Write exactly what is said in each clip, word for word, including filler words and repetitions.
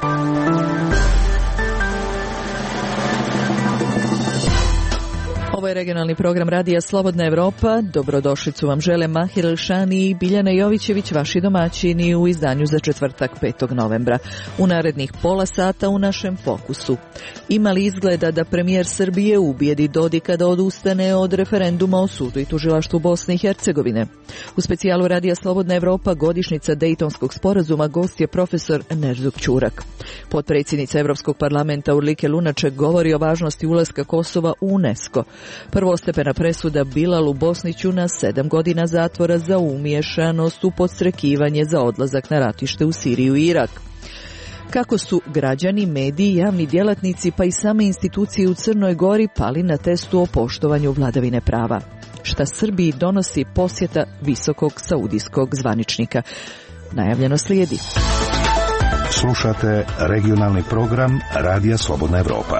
Ovo je regionalni program Radija Slobodna Evropa. Dobrodošlicu vam žele Mahir Elšani i Biljana Jovićević, vaši domaćini u izdanju za četvrtak petog novembra. U narednih pola sata u našem fokusu. Ima li izgleda da premijer Srbije ubijedi Dodika da odustane od referenduma o sudu i tužilaštvu Bosne i Hercegovine? U specijalu Radija Slobodna Evropa godišnjica Dejtonskog sporazuma gost je profesor Nerzuk Ćurak. Potpredsjednica Evropskog parlamenta Urlike Lunaček govori o važnosti ulaska Kosova u UNESCO. Prvostepena presuda Bilalu Bosniću na sedam godina zatvora za umiješanost u podstrekivanje za odlazak na ratište u Siriju i Irak. Kako su građani, mediji, javni djelatnici pa i same institucije u Crnoj Gori pali na testu o poštovanju vladavine prava. Šta Srbiji donosi posjeta visokog saudijskog zvaničnika? Najavljeno slijedi. Slušate regionalni program Radija Slobodna Evropa.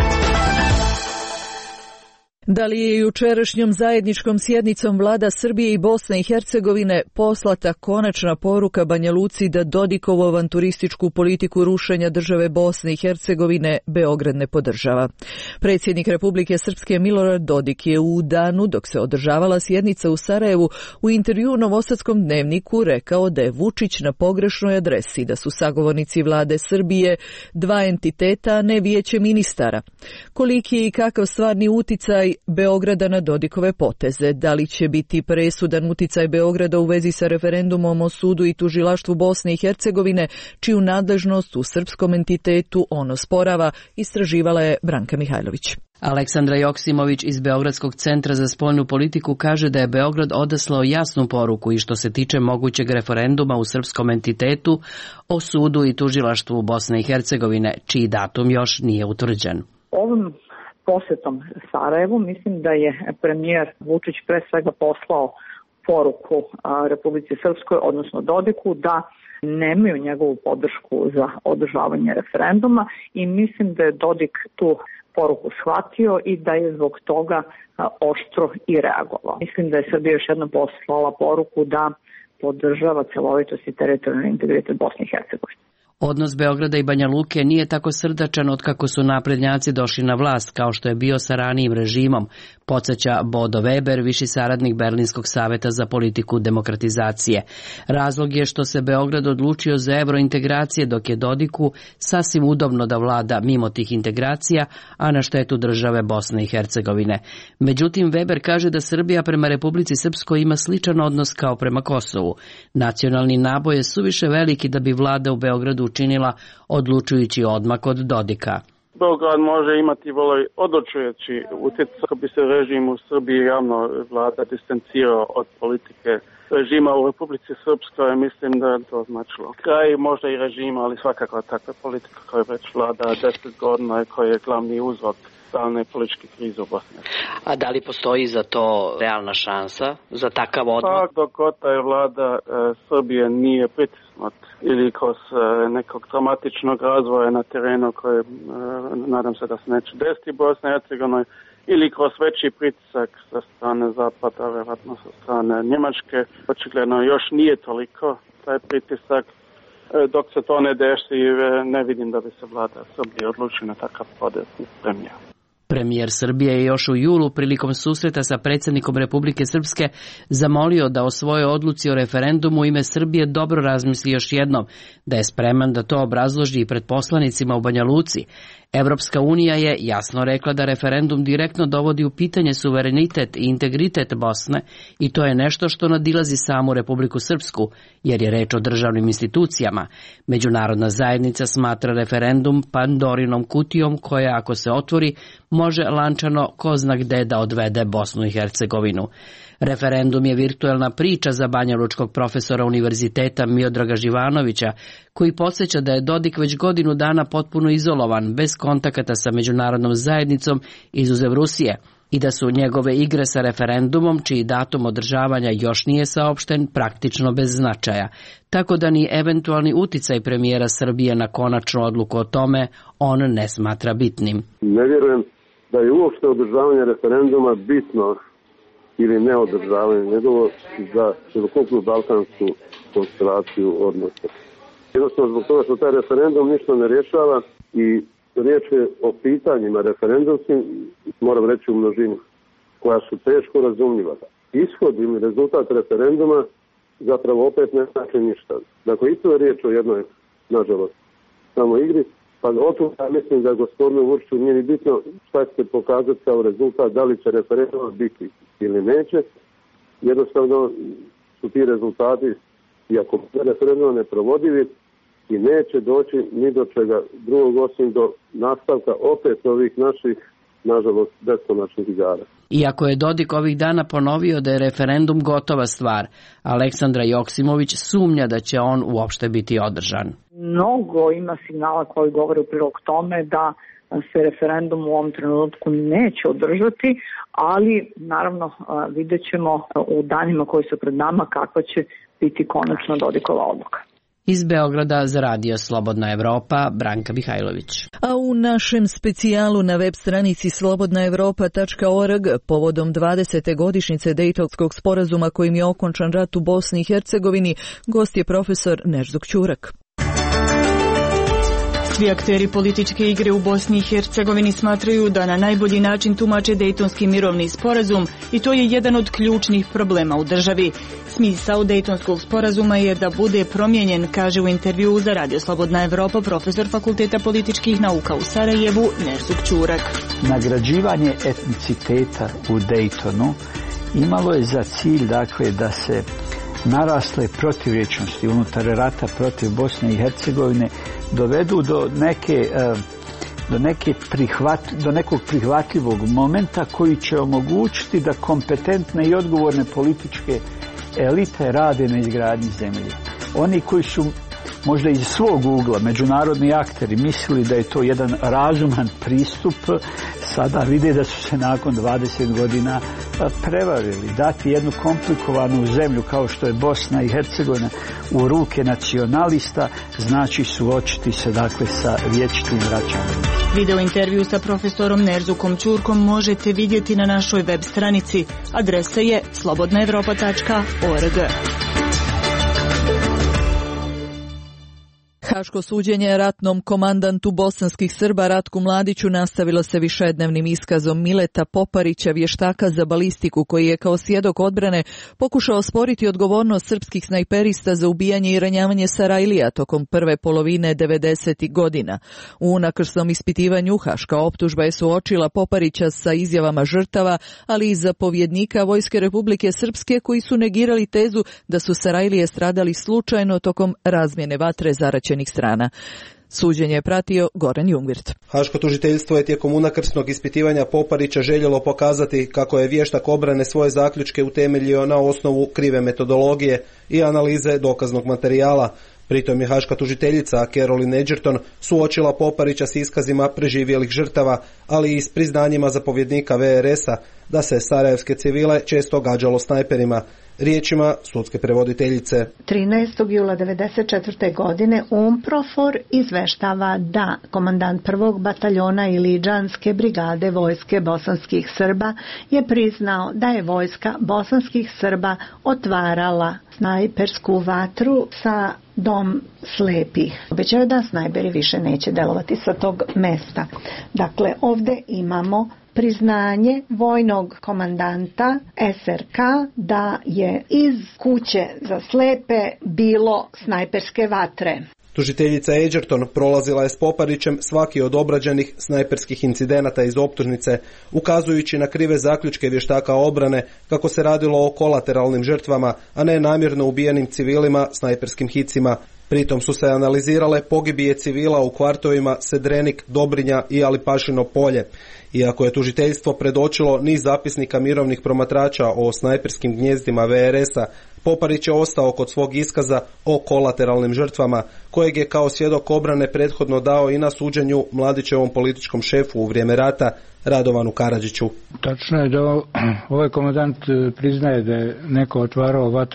Da li je jučerašnjom zajedničkom sjednicom vlada Srbije i Bosne i Hercegovine poslata konačna poruka Banja Luci da Dodikovu avanturističku politiku rušenja države Bosne i Hercegovine Beograd ne podržava? Predsjednik Republike Srpske Milorad Dodik je u danu dok se održavala sjednica u Sarajevu u intervjuu Novosadskom dnevniku rekao da je Vučić na pogrešnoj adresi, da su sagovornici vlade Srbije dva entiteta, a ne vijeće ministara. Koliki je i kakav stvarni uticaj Beograda na Dodikove poteze? Da li će biti presudan uticaj Beograda u vezi sa referendumom o sudu i tužilaštvu Bosne i Hercegovine, čiju nadležnost u srpskom entitetu on osporava, istraživala je Branka Mihajlović. Aleksandra Joksimović iz Beogradskog centra za spoljnu politiku kaže da je Beograd odaslao jasnu poruku i što se tiče mogućeg referenduma u srpskom entitetu o sudu i tužilaštvu Bosne i Hercegovine, čiji datum još nije utvrđen. Ovim posjetom Sarajevu mislim da je premijer Vučić pre svega poslao poruku Republici Srpskoj, odnosno Dodiku, da nemaju njegovu podršku za održavanje referenduma i mislim da je Dodik tu poruku shvatio i da je zbog toga oštro i reagovao. Mislim da je Srbija još jednom poslala poruku da podržava celovitost i teritorijalni integritet Bosne i Hercegovine. Odnos Beograda i Banja Luke nije tako srdačan od kako su naprednjaci došli na vlast, kao što je bio sa ranijim režimom, podsjeća Bodo Weber, viši saradnik Berlinskog saveta za politiku demokratizacije. Razlog je što se Beograd odlučio za evrointegracije, dok je Dodiku sasvim udobno da vlada mimo tih integracija, a na štetu države Bosne i Hercegovine. Međutim, Weber kaže da Srbija prema Republici Srpskoj ima sličan odnos kao prema Kosovu. Nacionalni naboj je suviše veliki da bi vlada u Beogradu učinila odlučujući odmak od Dodika. Beograd može imati vrlo odlučujući utjecaj kako bi se režim u Srbiji javno vlada distancirao od politike režima u Republici Srpskoj. Mislim da je to značilo kraj možda i režima, ali svakako takva politika koja već vlada deset godina i koja je glavni uzrok stalne političke krize u Bosni. A da li postoji za to realna šansa, za takav odmak? Pa dok god je vlada e, Srbije nije pritisnut ili kroz e, nekog dramatičnog razvoja na terenu koje e, nadam se da se neće desiti Bosne i Hercegovine, ili kroz veći pritisak sa strane Zapada, vjerojatno sa strane Njemačke. Očigledno još nije toliko taj pritisak. E, dok se to ne desi, ne vidim da bi se vlada Srbije odlučila na takav potez premijera. Premijer Srbije je još u julu prilikom susreta sa predsjednikom Republike Srpske zamolio da o svojoj odluci o referendumu u ime Srbije dobro razmisli još jednom, da je spreman da to obrazloži i pred poslanicima u Banja Luci. Evropska unija je jasno rekla da referendum direktno dovodi u pitanje suverenitet i integritet Bosne i to je nešto što nadilazi samu Republiku Srpsku, jer je reč o državnim institucijama. Međunarodna zajednica smatra referendum Pandorinom kutijom koja, ako se otvori, može lančano ko zna gde da odvede Bosnu i Hercegovinu. Referendum je virtuelna priča za banjalučkog profesora univerziteta Miodraga Živanovića, koji podsjeća da je Dodik već godinu dana potpuno izolovan, bez kontakata sa međunarodnom zajednicom izuzev Rusije, i da su njegove igre sa referendumom, čiji datum održavanja još nije saopšten, praktično bez značaja. Tako da ni eventualni uticaj premijera Srbije na konačnu odluku o tome on ne smatra bitnim. Ne vjerujem da je uopšte održavanje referenduma bitno ili neodržavanje njegovo za celokupnu balkansku konstelaciju odnosa. Jednostavno zbog toga što taj referendum ništa ne rješava i riječ je o pitanjima referendumskim, moram reći u množini, koja su teško razumljiva. Ishod ili rezultat referenduma zapravo opet ne znači ništa. Dakle, i to je riječ o jednoj, nažalost, samo igri. Pa o tom ja mislim da gospodinu Vučiću nije ni bitno šta će se pokazati kao rezultat, da li će referendum biti ili neće. Jednostavno su ti rezultati, iako referendum ne provodivi, i neće doći ni do čega drugog osim do nastavka opet ovih naših, nažalost, beskonačnih igara. Iako je Dodik ovih dana ponovio da je referendum gotova stvar, Aleksandra Joksimović sumnja da će on uopšte biti održan. Mnogo ima signala koji govore u prilog tome da se referendum u ovom trenutku neće održati, ali naravno vidjet ćemo u danima koji su pred nama kakva će biti konačno Dodikova odluka. Iz Beograda za Radio Slobodna Evropa, Branka Mihajlović. A u našem specijalu na web stranici slobodna evropa tačka org povodom dvadesete godišnjice Dejtonskog sporazuma kojim je okončan rat u Bosni i Hercegovini, gost je profesor Nerzuk Ćurak. Svi akteri političke igre u Bosni i Hercegovini smatraju da na najbolji način tumače Dejtonski mirovni sporazum i to je jedan od ključnih problema u državi. Smisao Dejtonskog sporazuma je da bude promijenjen, kaže u intervjuu za Radio Slobodna Evropa profesor Fakulteta političkih nauka u Sarajevu Nerzuk Ćurak. Nagrađivanje etniciteta u Dejtonu imalo je za cilj, dakle, da se narasle protivriječnosti unutar rata protiv Bosne i Hercegovine dovedu do neke do neke prihvat, do nekog prihvatljivog momenta koji će omogućiti da kompetentne i odgovorne političke elite rade na izgradnji zemlje. Oni koji su možda iz svog ugla, međunarodni akteri, mislili da je to jedan razuman pristup, sada vide da su se nakon dvadeset godina prevarili. Dati jednu komplikovanu zemlju kao što je Bosna i Hercegovina u ruke nacionalista znači suočiti se, dakle, sa vječitim vraćanjem. Video intervju sa profesorom Nerzukom Ćurkom možete vidjeti na našoj web stranici. Adresa je slobodna evropa tačka org. Haško suđenje ratnom komandantu bosanskih Srba Ratku Mladiću nastavilo se višednevnim iskazom Mileta Poparića, vještaka za balistiku, koji je kao svjedok odbrane pokušao osporiti odgovornost srpskih snajperista za ubijanje i ranjavanje Sarajlija tokom prve polovine devedesetih godina. U unakrsnom ispitivanju haška optužba je suočila Poparića sa izjavama žrtava, ali i zapovjednika Vojske Republike Srpske koji su negirali tezu da su Sarajlije stradali slučajno tokom razmjene vatre zaraćenih strana. Suđenje je pratio Goran Jungvirt. Haško tužiteljstvo je tijekom unakrsnog ispitivanja Poparića željelo pokazati kako je vještak obrane svoje zaključke utemeljio na osnovu krive metodologije i analize dokaznog materijala. Pritom je haška tužiteljica Caroline Edgerton suočila Poparića s iskazima preživjelih žrtava, ali i s priznanjima zapovjednika V R S-a da se sarajevske civile često gađalo snajperima. Riječima sudske prevoditeljice. trinaestog jula devedeset četvrte. godine UNPROFOR izveštava da komandant prvog bataljona Iliđanske brigade vojske bosanskih Srba je priznao da je vojska bosanskih Srba otvarala snajpersku vatru sa Dom slepih. Obećaju da snajperi više neće delovati sa tog mesta. Dakle, ovdje imamo priznanje vojnog komandanta S R K da je iz kuće za slepe bilo snajperske vatre. Tužiteljica Edgerton prolazila je s Poparićem svaki od obrađenih snajperskih incidenata iz optužnice, ukazujući na krive zaključke vještaka obrane kako se radilo o kolateralnim žrtvama, a ne namjerno ubijenim civilima snajperskim hicima. Pritom su se analizirale pogibije civila u kvartovima Sedrenik, Dobrinja i Alipašino polje. Iako je tužiteljstvo predočilo niz zapisnika mirovnih promatrača o snajperskim gnjezdima V R S-a, Poparić je ostao kod svog iskaza o kolateralnim žrtvama, kojeg je kao svjedok obrane prethodno dao i na suđenju Mladićevom političkom šefu u vrijeme rata, Radovanu Karadžiću. Tačno je da ovaj komandant priznaje da je neko otvarao vatru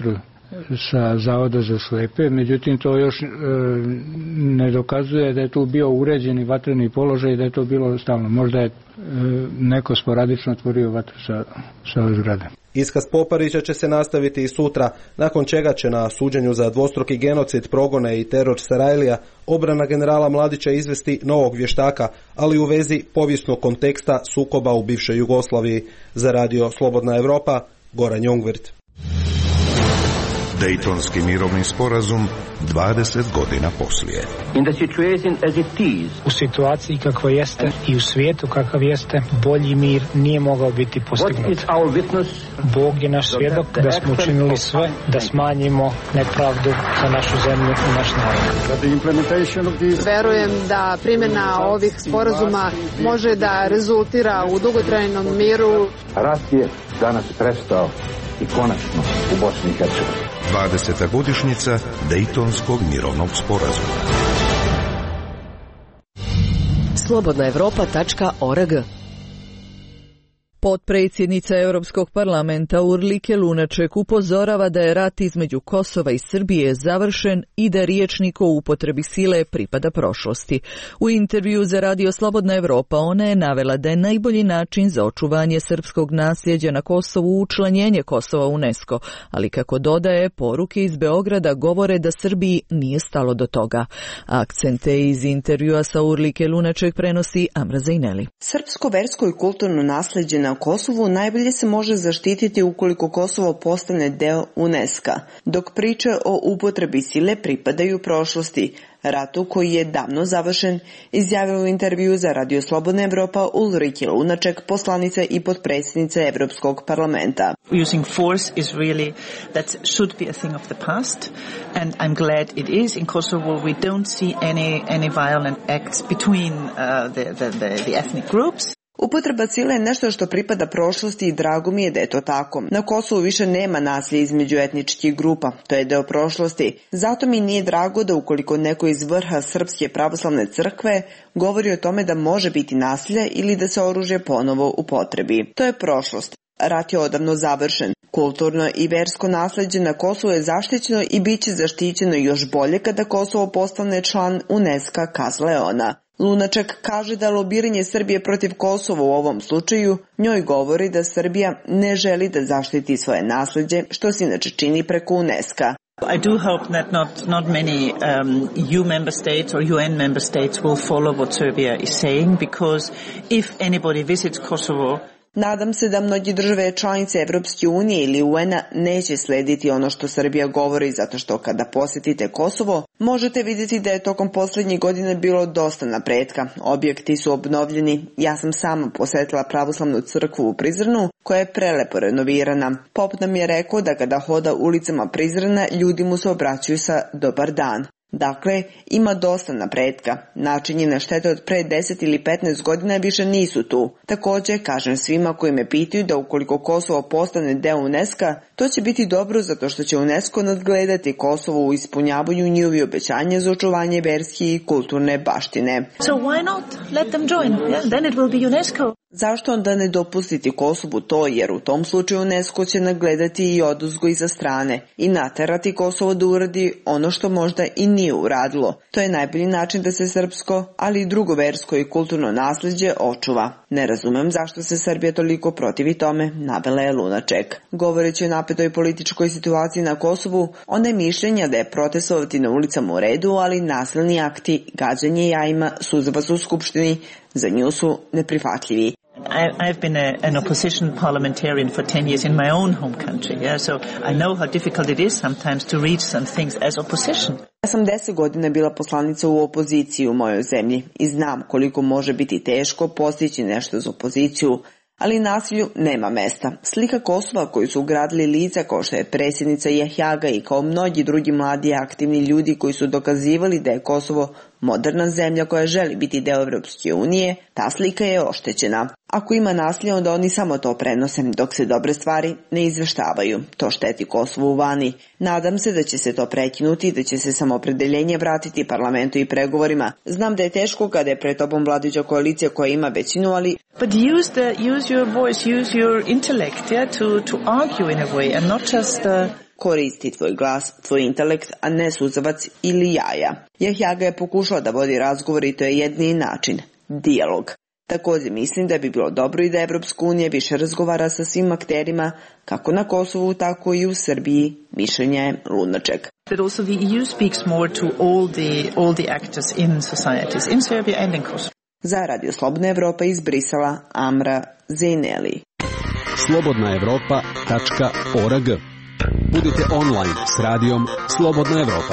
sa Zavoda za slepe, međutim to još e, ne dokazuje da je tu bio uređeni vatreni položaj i da je to bilo stalno. Možda je e, neko sporadično otvorio vatru sa, sa ove zgrade. Iskaz Poparića će se nastaviti i sutra, nakon čega će na suđenju za dvostruki genocid, progone i teror Sarajlija obrana generala Mladića izvesti novog vještaka, ali u vezi povijesnog konteksta sukoba u bivšoj Jugoslaviji. Za radio Slobodna Evropa, Goran Jongvirt. Dejtonski mirovni sporazum dvadeset godina poslije. U situaciji kakva jeste i u svijetu kakav jeste, bolji mir nije mogao biti postignut. Bog je naš svjedok da smo učinili sve da smanjimo nepravdu za našu zemlju i naš narod. Verujem da primjena ovih sporazuma može da rezultira u dugotrajnom miru. Rat je danas prestao i konačno u Bosni i Hercegovini. dvadeseta godišnjica Dejtonskog mirovnog sporazuma. slobodna evropa tačka org. Potpredsjednica Europskog parlamenta Urlike Lunaček upozorava da je rat između Kosova i Srbije završen i da riječnik o upotrebi sile pripada prošlosti. U intervju za radio Slobodna Evropa ona je navela da je najbolji način za očuvanje srpskog nasljeđa na Kosovu učlanjenje Kosova u UNESCO, ali kako dodaje, poruke iz Beograda govore da Srbiji nije stalo do toga. Akcente iz intervjua sa Urlike Lunaček prenosi Amra Zajneli. Srpsko versko i kulturno nasljeđe na Kosovu najbolje se može zaštititi ukoliko Kosovo postane deo UNESCO, dok priče o upotrebi sile pripadaju prošlosti, ratu koji je davno završen, izjavila u intervju za radio Slobodna Evropa Ulrike Lunaček, poslanica i potpredsjednica Evropskog parlamenta. Using force is really, that should be a thing of the past, and I'm glad it is. In Kosovo we don't see any any violent acts between uh, the, the, the, the ethnic groups. Upotreba sile je nešto što pripada prošlosti i drago mi je da je to tako. Na Kosovu više nema nasilja između etničkih grupa, to je deo prošlosti. Zato mi nije drago da ukoliko neko iz vrha Srpske pravoslavne crkve govori o tome da može biti nasilja ili da se oružje ponovo upotrebi. To je prošlost. Rat je odavno završen. Kulturno i versko nasljeđe na Kosovu je zaštićeno i bit će zaštićeno još bolje kada Kosovo postane član UNESCO Kaz Leona. Lunaček kaže da lobiranje Srbije protiv Kosova u ovom slučaju njoj govori da Srbija ne želi da zaštiti svoje nasljeđe, što se inače čini preko UNESCO. I do hope that not, not many um, E U member states or U N member states will follow what Serbia is saying, because if anybody visits Kosovo, nadam se da mnogi države članice Evropske unije ili U N-a neće slediti ono što Srbija govori, zato što kada posjetite Kosovo, možete vidjeti da je tokom posljednjih godina bilo dosta napretka. Objekti su obnovljeni. Ja sam sama posjetila pravoslavnu crkvu u Prizrenu, koja je prelepo renovirana. Pop nam je rekao da kada hoda ulicama Prizrena, ljudi mu se obraćaju sa dobar dan. Dakle, ima dosta napretka. Načinjene štete od pre deset ili petnaest godina više nisu tu. Također, kažem svima koji me pitaju da ukoliko Kosovo postane deo UNESCO, to će biti dobro zato što će UNESCO nadgledati Kosovo u ispunjavanju njihovi obećanja za očuvanje verske i kulturne baštine. So why not let them join? Yeah, then it will be UNESCO. Zašto onda ne dopustiti Kosovu to, jer u tom slučaju UNESCO će nagledati i oduzgo iza strane i naterati Kosovo da uradi ono što možda i nije uradilo. To je najbolji način da se srpsko, ali i drugo versko i kulturno nasljeđe očuva. Ne razumem zašto se Srbija toliko protivi tome, navela je Lunaček. Govoreći o napetoj političkoj situaciji na Kosovu, ona je mišljenja da je protestovati na ulicama u redu, ali nasilni akti, gađanje jajima, suzava su u skupštini, za nju su neprihvatljivi. I, I've been a, an opposition parliamentarian for ten years in my own home country, yeah? So I know how difficult it is sometimes to reach some things as opposition. Ja sam deset godina bila poslanica u opoziciji u mojoj zemlji i znam koliko može biti teško postići nešto za opoziciju, ali nasilju nema mesta. Slika Kosova koju su ugradili lica kao što je predsjednica Jahjaga i kao mnogi drugi mladi aktivni ljudi koji su dokazivali da je Kosovo moderna zemlja koja želi biti deo Evropske unije, ta slika je oštećena. Ako ima nasilja, onda oni samo to prenose, dok se dobre stvari ne izveštavaju. To šteti Kosovu vani. Nadam se da će se to prekinuti i da će se samoopredeljenje vratiti parlamentu i pregovorima. Znam da je teško kada je pred tobom vladajuća koalicija koja ima većinu, ali But use the use your voice, use your intellect, yeah, to to argue in a way and not just uh, koristi tvoj glas, tvoj intelekt, a ne suzavac ili jaja. Jahja ga je pokušao da vodi razgovor i to je jedini način, dijalog. Također mislim da bi bilo dobro i da Evropska unija više razgovara sa svim akterima, kako na Kosovu, tako i u Srbiji, mišljenja je Lunaček. But also the E U speaks more to all the, all the actors in societies, in Serbia and in Kosovo. Za Radio Slobodna Evropa iz Brisela, Amra Zejneli. slobodna evropa tačka org. Budite online s radijom Slobodna Evropa.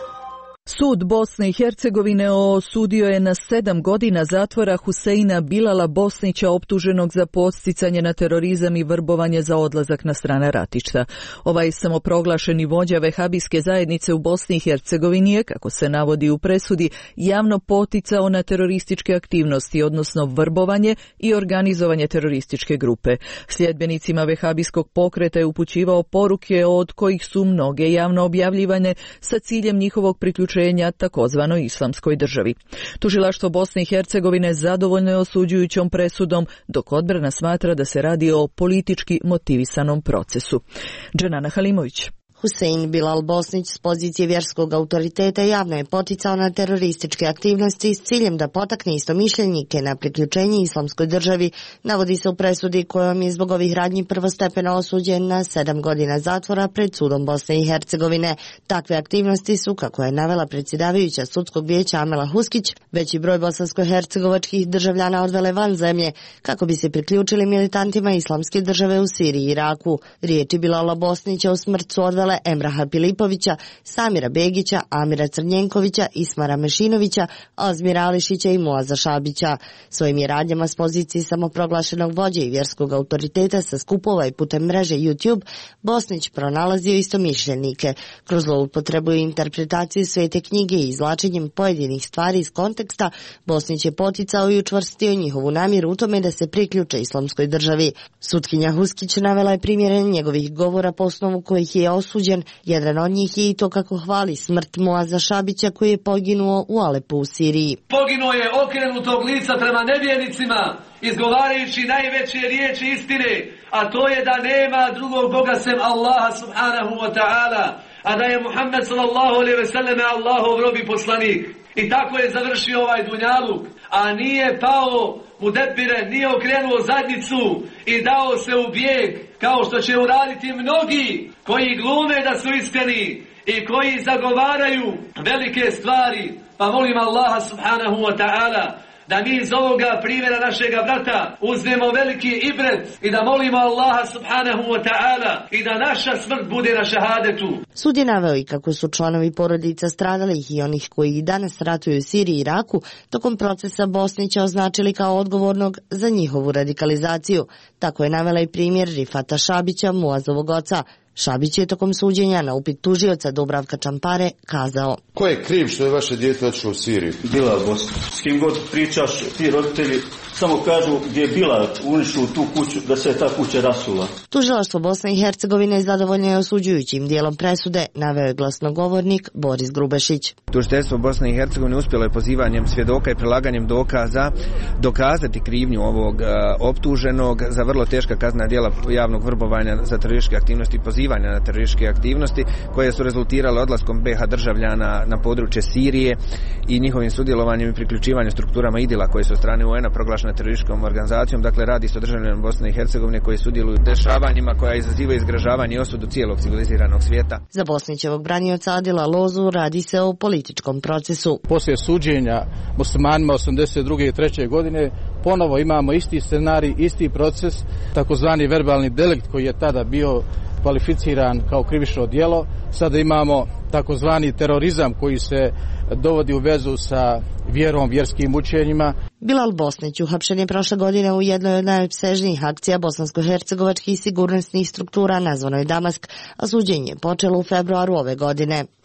Sud Bosne i Hercegovine osudio je na sedam godina zatvora Huseina Bilala Bosnića optuženog za podsticanje na terorizam i vrbovanje za odlazak na strana ratišta. Ovaj samoproglašeni vođa vehabijske zajednice u Bosni i Hercegovini je, kako se navodi u presudi, javno poticao na terorističke aktivnosti, odnosno vrbovanje i organizovanje terorističke grupe. Sljedbenicima vehabijskog pokreta je upućivao poruke od kojih su mnoge javno objavljivane sa ciljem njihovog priključenja takozvanoj islamskoj državi. Tužilaštvo Bosne i Hercegovine zadovoljno je osuđujućom presudom, dok odbrana smatra da se radi o politički motivisanom procesu. Dženana Halimović. Husein Bilal Bosnić s pozicije vjerskog autoriteta javno je poticao na terorističke aktivnosti s ciljem da potakne istomišljenike na priključenje islamskoj državi, navodi se u presudi kojom je zbog ovih radnji prvostepeno osuđen na sedam godina zatvora pred sudom Bosne i Hercegovine. Takve aktivnosti su, kako je navela predsjedavajuća sudskog vijeća Amela Huskić, veći broj bosansko-hercegovačkih državljana odvele van zemlje kako bi se priključili militantima islamske države u Siriji i Iraku. Riječi Bilala Bosnića u smrt su odvele Emraha Pilipovića, Samira Begića, Amira Crnjenkovića, Ismara Mešinovića, Azmira Ališića i Muaza Šabića. Svojim je radnjama s pozicije samoproglašenog vođe i vjerskog autoriteta sa skupova i putem mreže YouTube Bosnić pronalazio istomišljenike. Kroz zloupotrebu i interpretaciju svete knjige i izvlačenjem pojedinih stvari iz konteksta, Bosnić je poticao i učvrstio njihovu namjeru u tome da se priključe islamskoj državi. Sutkinja Huskić navela je primjere njegovih govora po osnovu kojih je osuđen. Jedan od njih je i to kako hvali smrt Muaza Šabića koji je poginuo u Alepu u Siriji. Poginuo je okrenutog lica prema nevjernicima, izgovarajući najveće riječi istine, a to je da nema drugog Boga sem Allaha subhanahu wa ta'ala, a da je Muhammed sallallahu alejhi ve sellem Allahov rob i poslanik. I tako je završio ovaj dunjaluk, a nije pao mu debire, nije okrenuo zadnjicu i dao se u bijeg, kao što će uraditi mnogi koji glume da su iskreni i koji zagovaraju velike stvari. Pa molim Allaha subhanahu wa ta'ala da mi iz ovoga primjera našega brata uzmemo veliki ibret i da molimo Allaha subhanahu wa ta'ala i da naša smrt bude na šahadetu. Sud je naveo i kako su članovi porodica stradalih i onih koji i danas ratuju u Siriji i Iraku tokom procesa Bosnića označili kao odgovornog za njihovu radikalizaciju. Tako je navela i primjer Rifata Šabića, Muazovog oca. Šabić je tokom suđenja na upit tužioca Dubravka Čampare kazao: Ko je kriv što je vaše dijete otišlo u Siriju? Bila Bosna. S kim god pričaš, ti roditelji samo kažu gdje je bila uništila tu kuću, da se je ta kuća rasula. Tužilaštvo Bosne i Hercegovine zadovoljno je osuđujućim dijelom presude, naveo je glasnogovornik Boris Grubešić. Tužiteljstvo Bosne i Hercegovine uspjelo je pozivanjem svjedoka i prilaganjem dokaza dokazati krivnju ovog uh, optuženog za vrlo teška kaznena djela javnog vrbovanja za terorističke aktivnosti i pozivanja na terorističke aktivnosti koje su rezultirale odlaskom B iH državljana na područje Sirije i njihovim sudjelovanjem i priključivanjem strukturama IDIL-a koje su od strane U N-a proglašene terorističkom organizacijom. Dakle, radi se o državljanima Bosne i Hercegovine koji sudjeluju u dešavanjima koja izazivaju izgražavanje i osudu cijelog civiliziranog svijeta. Za Bosnićevog branioca Adila Lozu radi se o političkom procesu. Poslije suđenja muslimanima osamdeset druge i treće godine ponovo imamo isti scenarij, isti proces, takozvani verbalni delikt koji je tada bio kvalificiran kao krivično djelo. Sada imamo takozvani terorizam koji se dovodi u vezu sa vjerom, vjerskim učenjima. Bilal Bosnić uhapšen je prošle godine u jednoj od najopsežnijih akcija bosansko-hercegovačkih sigurnosnih struktura nazvanoj Damask, a suđenje je počelo u februaru ove godine.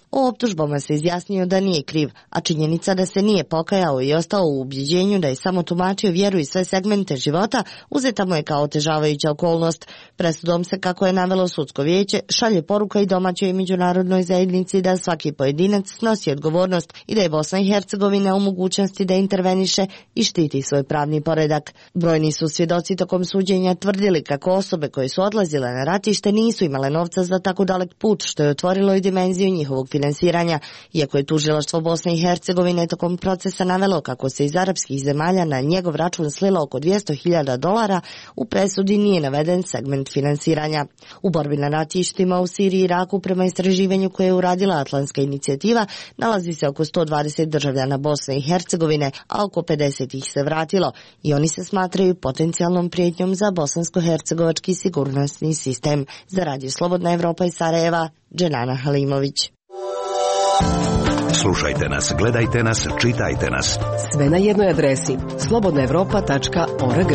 O optužbama se izjasnio da nije kriv, a činjenica da se nije pokajao i ostao u ubjeđenju da je samo tumačio vjeru i sve segmente života uzeta mu je kao otežavajuća okolnost. Presudom se, kako je navelo sudsko vijeće, šalje poruka i domaćoj i međunarodnoj zajednici da svaki pojedinac snosi odgovornost i da je Bosna i Hercegovina u mogućnosti da interveniše i štiti svoj pravni poredak. Brojni su svjedoci tokom suđenja tvrdili kako osobe koje su odlazile na ratište nisu imale novca za tako dalek put, što je otvorilo i dimenziju njihovog finansiranja, iako je tužilaštvo Bosne i Hercegovine tokom procesa navelo kako se iz arapskih zemalja na njegov račun slilo oko dvjesto hiljada dolara, u presudi nije naveden segment finansiranja. U borbi na ratištima u Siriji i Iraku, prema istraživanju koje je uradila Atlantska inicijativa, nalazi se oko sto dvadeset državljana Bosne i Hercegovine, a oko pedeset ih se vratilo i oni se smatraju potencijalnom prijetnjom za bosansko-hercegovački sigurnosni sistem. Za Radio Slobodna Evropa iz Sarajeva, Dženana Halimović. Slušajte nas, gledajte nas, čitajte nas. Sve na jednoj adresi slobodna evropa tačka org.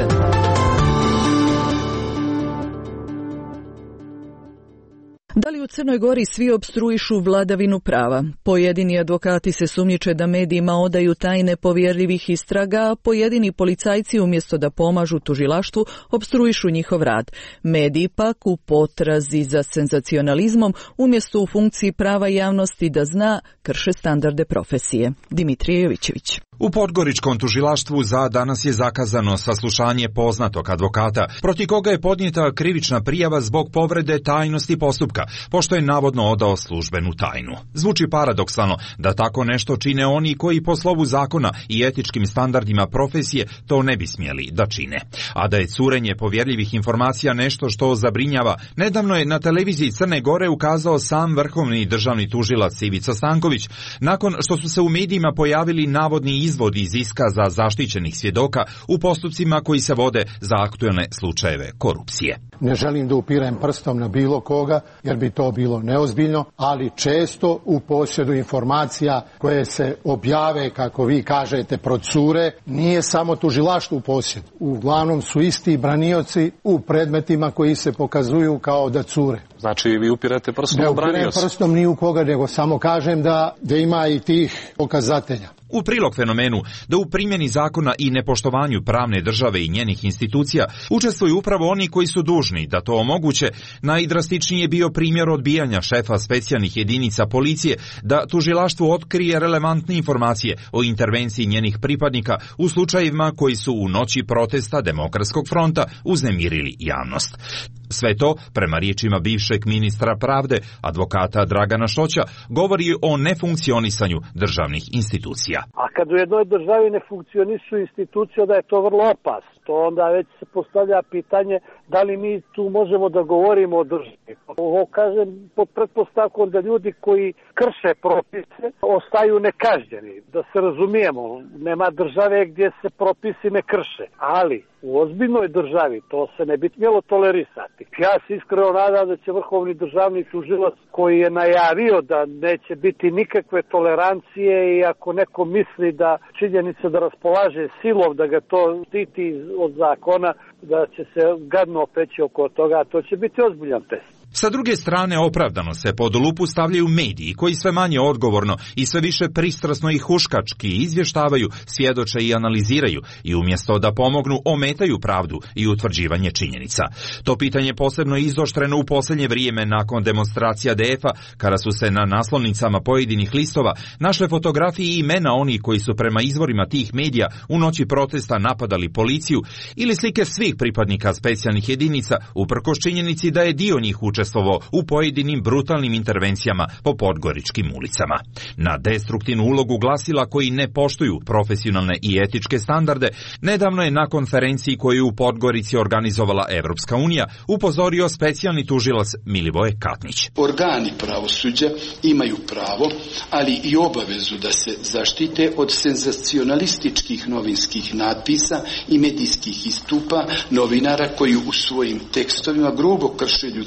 Da li u Crnoj Gori svi opstruišu vladavinu prava? Pojedini advokati se sumnjiče da medijima odaju tajne povjerljivih istraga, a pojedini policajci umjesto da pomažu tužilaštvu opstruišu njihov rad. Mediji pak u potrazi za senzacionalizmom umjesto u funkciji prava javnosti da zna, krše standarde profesije. Dimitrije Jovićević. U Podgoričkom tužilaštvu za danas je zakazano saslušanje poznatog advokata, protiv koga je podnijeta krivična prijava zbog povrede tajnosti postupka, pošto je navodno odao službenu tajnu. Zvuči paradoksalno da tako nešto čine oni koji po slovu zakona i etičkim standardima profesije to ne bi smjeli da čine. A da je curenje povjerljivih informacija nešto što zabrinjava, nedavno je na televiziji Crne Gore ukazao sam vrhovni državni tužilac Ivica Stanković, nakon što su se u medijima pojavili navodni izvod iz iskaza zaštićenih svjedoka u postupcima koji se vode za aktuelne slučajeve korupcije. Ne želim da upirem prstom na bilo koga, jer bi to bilo neozbiljno, ali često u posjedu informacija koje se objave, kako vi kažete, procure, nije samo tužilaštvo u posjedu. Uglavnom su isti branioci u predmetima koji se pokazuju kao da cure. Znači vi upirate prstom u branioci? Ne upirem prstom ni u koga, nego samo kažem da, da ima i tih pokazatelja. U prilog fenomenu da u primjeni zakona i nepoštovanju pravne države i njenih institucija učestvuju upravo oni koji su dužni da to omoguće, najdrastičniji je bio primjer odbijanja šefa specijalnih jedinica policije da tužilaštvo otkrije relevantne informacije o intervenciji njenih pripadnika u slučajevima koji su u noći protesta Demokratskog fronta uznemirili javnost. Sve to, prema riječima bivšeg ministra pravde, advokata Dragana Šoća, govori o nefunkcionisanju državnih institucija. A kad u jednoj državi ne funkcionišu institucije, da je to vrlo opasno. To onda već se postavlja pitanje da li mi tu možemo da govorimo o državi. Ovo kažem pod pretpostavkom da ljudi koji krše propise ostaju nekažnjeni. Da se razumijemo, nema države gdje se propisi ne krše, ali u ozbiljnoj državi to se ne bi smjelo tolerisati. Ja se iskreno nadam da će vrhovni državni tužilac, koji je najavio da neće biti nikakve tolerancije, i ako neko misli da činjenica da raspolaže silom, da ga to štiti od zakona, da će se gadno opeći oko toga, to će biti ozbiljan test. Sa druge strane, opravdano se pod lupu stavljaju mediji koji sve manje odgovorno i sve više pristrasno i huškački izvještavaju, svjedoče i analiziraju i umjesto da pomognu ometaju pravdu i utvrđivanje činjenica. To pitanje posebno izoštreno u posljednje vrijeme nakon demonstracija D F-a, kada su se na naslovnicama pojedinih listova našle fotografije i imena onih koji su prema izvorima tih medija u noći protesta napadali policiju, ili slike svih pripadnika specijalnih jedinica uprkos činjenici da je dio njih učestvovao u pojedinim brutalnim intervencijama po podgoričkim ulicama. Na destruktivnu ulogu glasila koji ne poštuju profesionalne i etičke standarde, nedavno je na konferenciji koju je u Podgorici organizovala Evropska unija upozorio specijalni tužilac Milivoje Katnić. Organi pravosuđa imaju pravo, ali i obavezu da se zaštite od senzacionalističkih novinskih natpisa i medijskih istupa novinara koji u svojim tekstovima grubo krše ljudska prava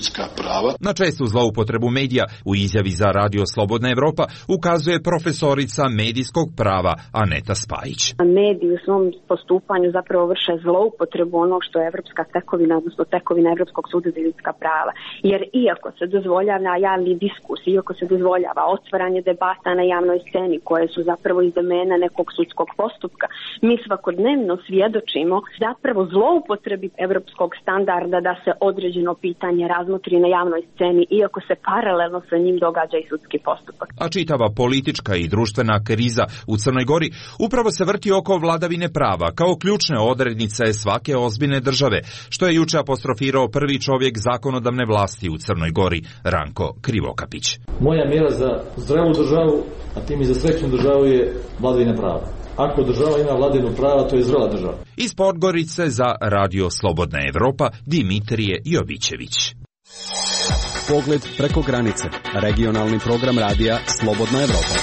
prava. Na čestu zloupotrebu medija u izjavi za Radio Slobodna Evropa ukazuje profesorica medijskog prava Aneta Spajić. Mediji u svom postupanju zapravo vrše zloupotrebu onog što je evropska tekovina, odnosno tekovina Evropskog suda za ljudska prava. Jer iako se dozvoljava javni diskus, iako se dozvoljava otvaranje debata na javnoj sceni koje su zapravo iz domena nekog sudskog postupka, mi svakodnevno svjedočimo zapravo zloupotrebi evropskog standarda da se određeno pitanje razmotri na javnoj sceni, iako se paralelno sa njim događa i sudski postupak. A čitava politička i društvena kriza u Crnoj Gori upravo se vrti oko vladavine prava kao ključne odrednice svake ozbiljne države, što je juče apostrofirao prvi čovjek zakonodavne vlasti u Crnoj Gori, Ranko Krivokapić. Moja mjera za zdravu državu, a tim i za srećnu državu je vladavina prava. Ako država ima vladavinu prava, to je zdrava država. Iz Podgorice za Radio Slobodna Evropa, Dimitrije Jovićević. Pogled preko granice. Regionalni program radija Slobodna Evropa.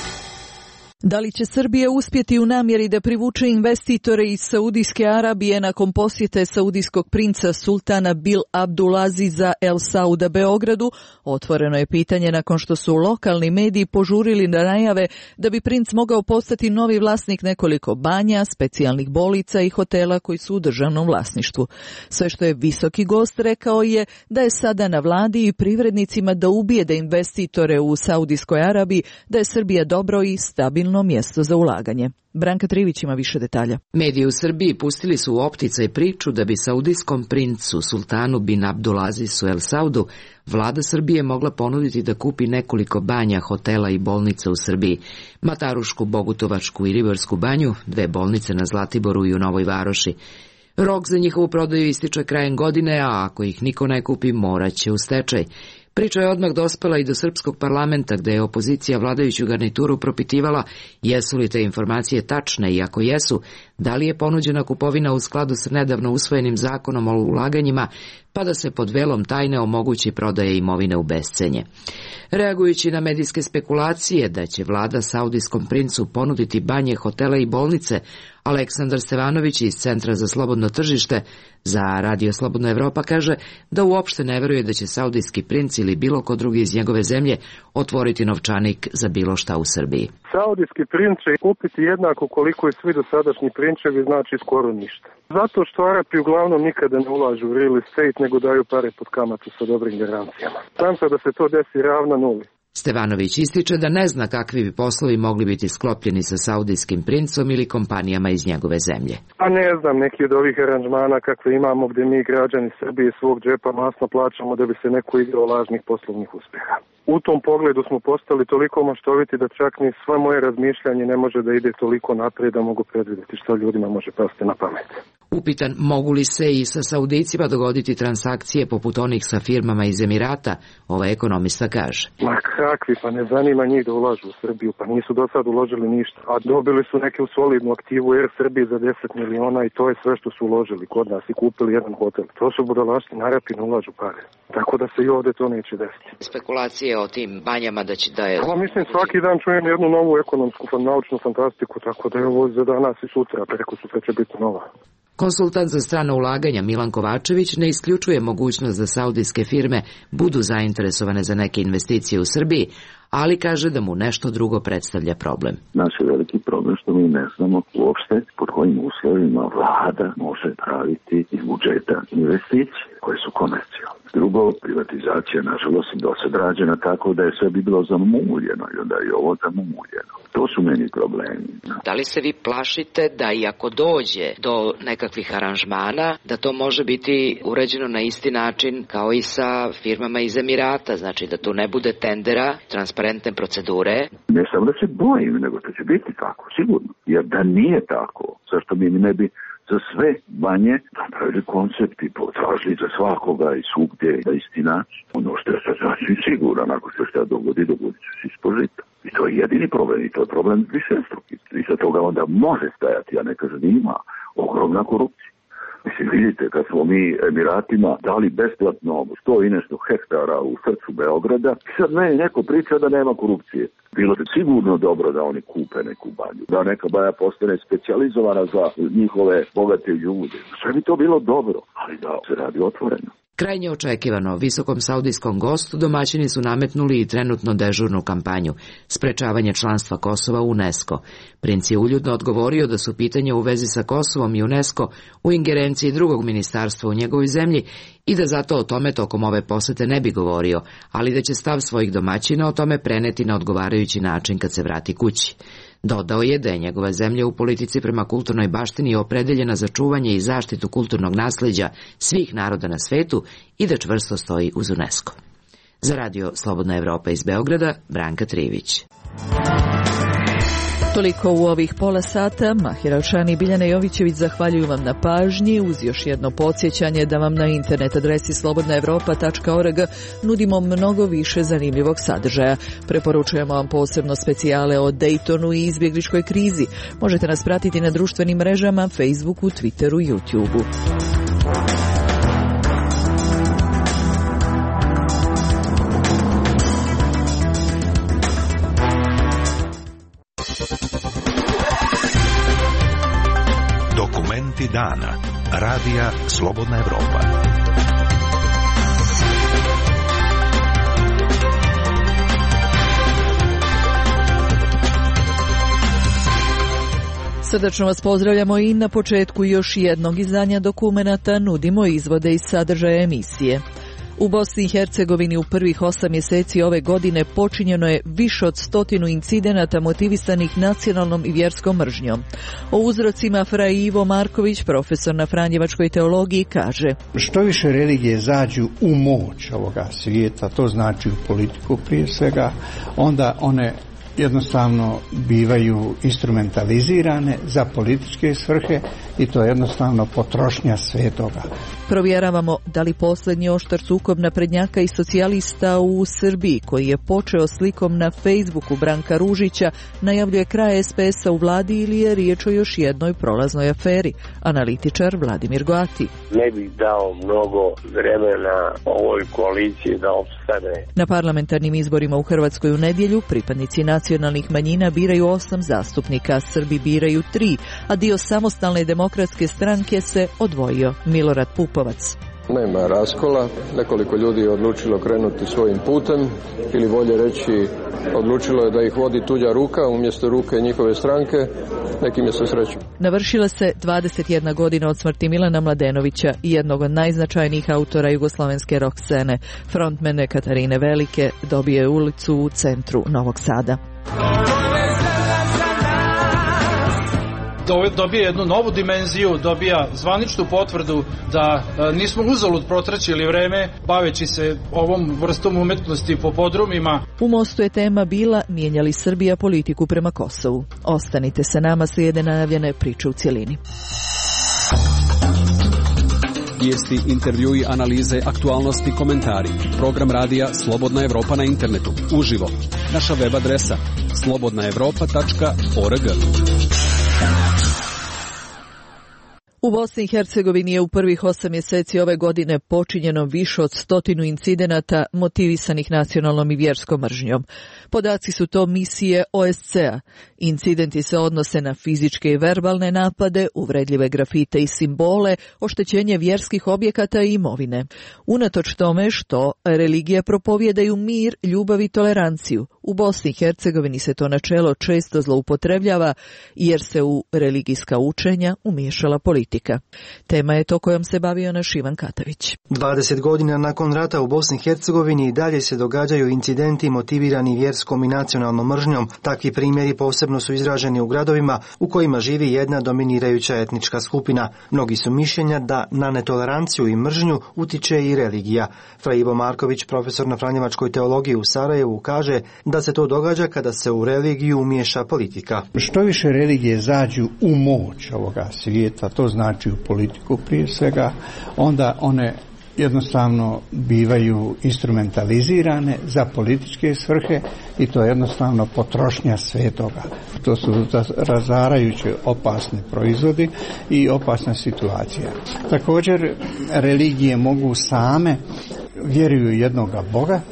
Da li će Srbija uspjeti u namjeri da privuče investitore iz Saudijske Arabije nakon posjete saudijskog princa sultana Bil Abdulaziza El Sauda Beogradu? Otvoreno je pitanje nakon što su lokalni mediji požurili na najave da bi princ mogao postati novi vlasnik nekoliko banja, specijalnih bolnica i hotela koji su u državnom vlasništvu. Sve što je visoki gost rekao je da je sada na vladi i privrednicima da ubijede investitore u Saudijskoj Arabiji, da je Srbija dobro i stabilno mjesto za ulaganje. Branka Trivić ima više detalja. Mediji u Srbiji pustili su u opticaj priču da bi saudijskom princu sultanu bin Abdulazizu El Saudu vlada Srbije mogla ponuditi da kupi nekoliko banja, hotela i bolnica u Srbiji. Matarušku, Bogutovačku i Ribarsku banju, dve bolnice na Zlatiboru i u Novoj Varoši. Rok za njihovu prodaju ističe krajem godine, a ako ih niko ne kupi, moraće u stečaj. Priča je odmah dospela i do srpskog parlamenta, gde je opozicija vladajuću garnituru propitivala jesu li te informacije tačne i ako jesu, da li je ponuđena kupovina u skladu sa nedavno usvojenim zakonom o ulaganjima, pa da se pod velom tajne omogući prodaje imovine u bescenje. Reagujući na medijske spekulacije da će vlada saudijskom princu ponuditi banje, hotele i bolnice, Aleksandar Stevanović iz Centra za slobodno tržište za Radio Slobodna Evropa kaže da uopšte ne veruje da će saudijski princ ili bilo ko drugi iz njegove zemlje otvoriti novčanik za bilo šta u Srbiji. Saudijski princ će kupiti jednako koliko i svi dosadašnji prinčevi, znači skoro ništa. Zato što Arapi uglavnom nikada ne ulažu u real estate, nego daju pare pod kamatu sa dobrim garancijama. Šansa da se to desi ravna nuli. Stevanović ističe da ne zna kakvi bi poslovi mogli biti sklopljeni sa saudijskim princom ili kompanijama iz njegove zemlje. A ne znam, neki od ovih aranžmana kakve imamo gdje mi građani Srbije svog džepa masno plaćamo da bi se neko igrao lažnih poslovnih uspjeha. U tom pogledu smo postali toliko maštoviti da čak ni sva moje razmišljanje ne može da ide toliko naprijed da mogu predvidjeti što ljudima može pasti na pamet. Upitan mogu li se i sa Saudicima dogoditi transakcije poput onih sa firmama iz Emirata, ovaj ekonomista kaže. Ma kakvi, pa ne zanima njih da ulažu u Srbiju, pa nisu do sad uložili ništa. A dobili su neku solidnu aktivu Air Srbije za deset miliona i to je sve što su uložili kod nas i kupili jedan hotel. To su budalaštine, Arapi ne ulažu pare. Tako da se i ovdje to neće desiti. Spekulacije o tim banjama da će da je... Pa mislim svaki dan čujem jednu novu ekonomsku, naučnu fantastiku, tako da je ovo za danas i sutra, preko sutra će biti nova. Konsultant za strano ulaganja Milan Kovačević ne isključuje mogućnost da saudijske firme budu zainteresovane za neke investicije u Srbiji, ali kaže da mu nešto drugo predstavlja problem. Naš je veliki problem što mi ne znamo uopšte pod kojim uslovima vlada može praviti iz budžeta investicije koje su komercijalne. Drugo, privatizacija nažalost je dosad rađena tako da je sve bi bilo zamumuljeno i onda je ovo zamumuljeno. To su meni problemi. Da li se vi plašite da i ako dođe do nekakvih aranžmana, da to može biti uređeno na isti način kao i sa firmama iz Emirata, znači da tu ne bude tendera, transparentne procedure? Ne samo da se bojim, nego to će biti tako, sigurno. Jer da nije tako, zašto mi ne bi za sve banje napravili koncept i potražili za svakoga i svugdje na isti način. Ono što je sad sasvim siguran, ako se šta dogodi, dogodi će se ispod žita. I to je jedini problem i to je problem višestruki. I sa toga onda može stajati, ja ne kažem da ima, ogromna korupcija. Mislim, vidite, kad smo mi Emiratima dali besplatno sto i nešto hektara u srcu Beograda, sad meni neko priča da nema korupcije. Bilo je sigurno dobro da oni kupe neku banju, da neka banja postane specijalizovana za njihove bogate ljude. Sve bi to bilo dobro, ali da se radi otvoreno. Krajnje očekivano, visokom saudijskom gostu domaćini su nametnuli i trenutno dežurnu kampanju, sprečavanje članstva Kosova u UNESCO. Princ je uljudno odgovorio da su pitanja u vezi sa Kosovom i UNESCO u ingerenciji drugog ministarstva u njegovoj zemlji i da zato o tome tokom ove posete ne bi govorio, ali da će stav svojih domaćina o tome preneti na odgovarajući način kad se vrati kući. Dodao je da je njegova zemlja u politici prema kulturnoj baštini opredeljena za čuvanje i zaštitu kulturnog nasleđa svih naroda na svetu i da čvrsto stoji uz UNESCO. Za radio Slobodna Evropa iz Beograda, Branka Trivić. Toliko u ovih pola sata. Mahir Alšani i Biljana Jovićević zahvaljuju vam na pažnji, uz još jedno podsjećanje da vam na internet adresi slobodna evropa tačka org nudimo mnogo više zanimljivog sadržaja. Preporučujemo vam posebno specijale o Daytonu i izbjegličkoj krizi. Možete nas pratiti na društvenim mrežama, Facebooku, Twitteru i YouTubeu. Dokumenti dana. Radija Slobodna Evropa. Srdačno vas pozdravljamo i na početku još jednog izdanja dokumenata nudimo izvode iz sadržaja emisije. U Bosni i Hercegovini u prvih osam mjeseci ove godine počinjeno je više od stotinu incidenata motivisanih nacionalnom i vjerskom mržnjom. O uzrocima Fra Ivo Marković, profesor na Franjevačkoj teologiji, kaže: Što više religije zađu u moć ovoga svijeta, to znači u politiku prije svega, onda one jednostavno bivaju instrumentalizirane za političke svrhe i to je jednostavno potrošnja svetoga. Provjeravamo da li posljednji oštar sukob naprednjaka i socijalista u Srbiji, koji je počeo slikom na Facebooku Branka Ružića, najavljuje kraj es pe es a u vladi ili je riječ o još jednoj prolaznoj aferi. Analitičar Vladimir Goati. Ne bih dao mnogo vremena ovoj koaliciji da opstane. Na parlamentarnim izborima u Hrvatskoj u nedjelju pripadnici nacionalnih manjina biraju osam zastupnika, Srbi biraju tri, a dio samostalne demokratske stranke se odvojio. Milorad Pupovac. Nema raskola, nekoliko ljudi je odlučilo krenuti svojim putem ili bolje reći odlučilo je da ih vodi tuđa ruka umjesto ruke njihove stranke, nekim je se sreću. Navršila se dvadeset jedna godina od smrti Milana Mladenovića i jednog od najznačajnijih autora jugoslovenske rock scene. Frontmene Katarine Velike dobio je ulicu u centru Novog Sada. Dobija jednu novu dimenziju, dobija zvaničnu potvrdu da e, nismo uzalud protraćili vreme baveći se ovom vrstom umetnosti po podrumima. U Mostu je tema bila mijenja li Srbija politiku prema Kosovu. Ostanite sa nama, slijede najavljene priče u cjelini. Vijesti, intervjui, analize, aktualnosti, komentari. Program radija Slobodna Evropa na internetu. Uživo. Naša web adresa slobodna evropa tačka org. U Bosni i Hercegovini je u prvih osam mjeseci ove godine počinjeno više od stotinu incidenata motivisanih nacionalnom i vjerskom mržnjom. Podaci su to misije o es ce a. Incidenti se odnose na fizičke i verbalne napade, uvredljive grafite i simbole, oštećenje vjerskih objekata i imovine. Unatoč tome što religije propovijedaju mir, ljubav i toleranciju, u Bosni i Hercegovini se to načelo često zloupotrebljava jer se u religijska učenja umiješala politika. Tema je to kojom se bavio naš Ivan Katavić. dvadeset godina nakon rata u Bosni i Hercegovini i dalje se događaju incidenti motivirani vjerskom i nacionalnom mržnjom. Takvi primjeri posebno su izraženi u gradovima u kojima živi jedna dominirajuća etnička skupina. Mnogi su mišljenja da na netoleranciju i mržnju utiče i religija. Fra Ivo Marković, profesor na Franjevačkoj teologiji u Sarajevu, kaže da se to događa kada se u religiju umiješa politika. Što više religije zađu u moć ovoga svijeta, to znači u politiku prije svega, onda one jednostavno bivaju instrumentalizirane za političke svrhe i to je jednostavno potrošnja svetoga. To su razarajuće opasni proizvodi i opasna situacija. Također religije mogu same, vjeruju jednoga Boga,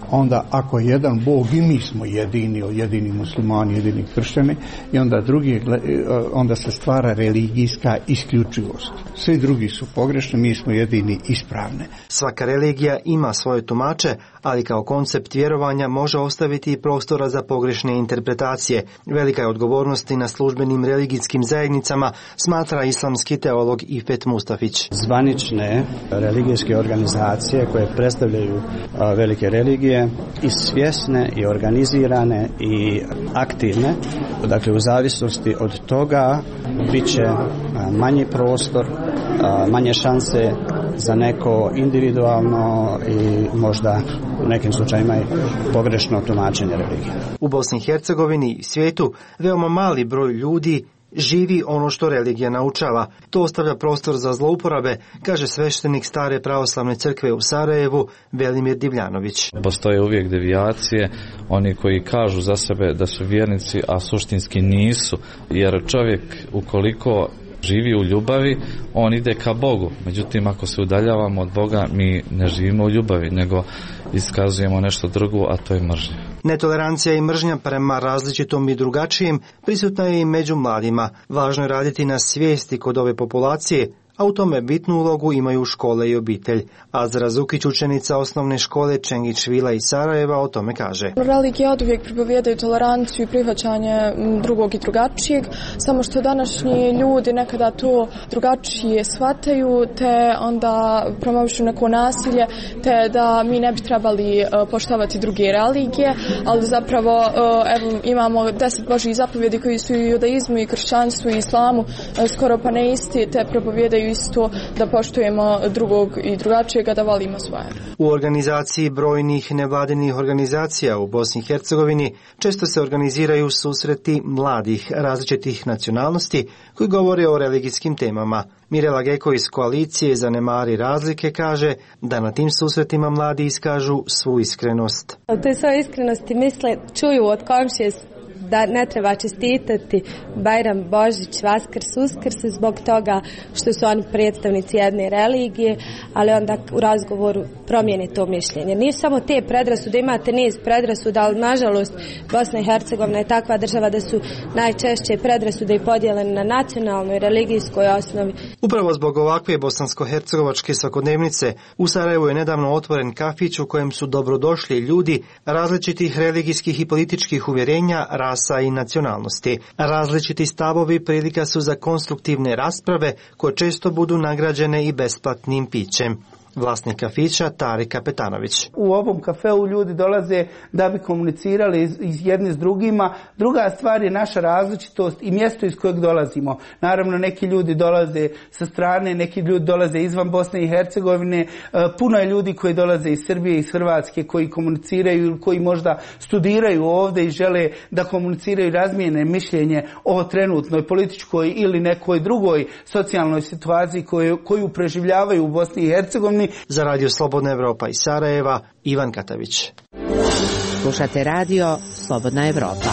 onda ako je jedan Bog i mi smo jedini, jedini muslimani, jedini kršćani, i onda drugi, onda se stvara religijska isključivost. Svi drugi su pogrešni, mi smo jedini ispravne. Svaka religija ima svoje tumače, ali kao koncept vjerovanja može ostaviti i prostora za pogrešne interpretacije. Velika je odgovornost i na službenim religijskim zajednicama, smatra islamski teolog Ifet Mustafić. Zvanične religijske organizacije koje predstavljaju velike religije i svjesne i organizirane i aktivne, dakle u zavisnosti od toga bit će manji prostor, manje šanse za neko individualno i možda u nekim slučajima i pogrešno tumačenje religije. U Bosni i Hercegovini i svijetu veoma mali broj ljudi živi ono što religija naučava. To ostavlja prostor za zlouporabe, kaže sveštenik Stare pravoslavne crkve u Sarajevu Velimir Divljanović. Postoje uvijek devijacije, oni koji kažu za sebe da su vjernici, a suštinski nisu, jer čovjek ukoliko živi u ljubavi, on ide ka Bogu. Međutim, ako se udaljavamo od Boga, mi ne živimo u ljubavi, nego iskazujemo nešto drugo, a to je mržnja. Netolerancija i mržnja prema različitom i drugačijem prisutna je i među mladima. Važno je raditi na svijesti kod ove populacije, a u tome bitnu ulogu imaju škole i obitelj. Azra Zukić, učenica osnovne škole Čengić Vila iz Sarajeva, o tome kaže. Religije oduvijek propovijedaju toleranciju i prihvaćanje drugog i drugačijeg, samo što današnji ljudi nekada to drugačije shvataju, te onda promovišu neko nasilje, te da mi ne bi trebali poštovati druge religije, ali zapravo evo, imamo deset božjih zapovjedi koji su i u judaizmu i kršćanstvu i islamu skoro pa ne isti, te propovijedaju isto da poštujemo drugog i drugačijega, da volimo svoje. U organizaciji brojnih nevladinih organizacija u Bosni i Hercegovini često se organiziraju susreti mladih različitih nacionalnosti koji govore o religijskim temama. Mirela Geko iz koalicije Zanemari razlike kaže da na tim susretima mladi iskažu svu iskrenost. U toj svojoj iskrenosti misle, čuju od komšije da ne treba čestitati Bajram, Božić, Vaskrs, Uskrs zbog toga što su oni predstavnici jedne religije, ali onda u razgovoru promijene to mišljenje. Nije samo te predrasude, imate niz predrasuda, ali nažalost Bosna i Hercegovina je takva država da su najčešće predrasude i podijeljene na nacionalnoj i religijskoj osnovi. Upravo zbog ovakve bosansko-hercegovačke svakodnevnice u Sarajevu je nedavno otvoren kafić u kojem su dobrodošli ljudi različitih religijskih i političkih uvjerenja, rasa i nacionalnosti. Različiti stavovi prilika su za konstruktivne rasprave koje često budu nagrađene i besplatnim pićem. Vlasnik kafića Tarik Kapetanović. U ovom kafeu ljudi dolaze da bi komunicirali jedni s drugima. Druga stvar je naša različitost i mjesto iz kojeg dolazimo. Naravno, neki ljudi dolaze sa strane, neki ljudi dolaze izvan Bosne i Hercegovine. Puno je ljudi koji dolaze iz Srbije, iz Hrvatske, koji komuniciraju ili koji možda studiraju ovdje i žele da komuniciraju, razmijene mišljenje o trenutnoj političkoj ili nekoj drugoj socijalnoj situaciji koju, koju preživljavaju u Bosni i Hercegovini. Za Radio Slobodna Evropa iz Sarajeva, Ivan Katavić. Slušate Radio Slobodna Evropa.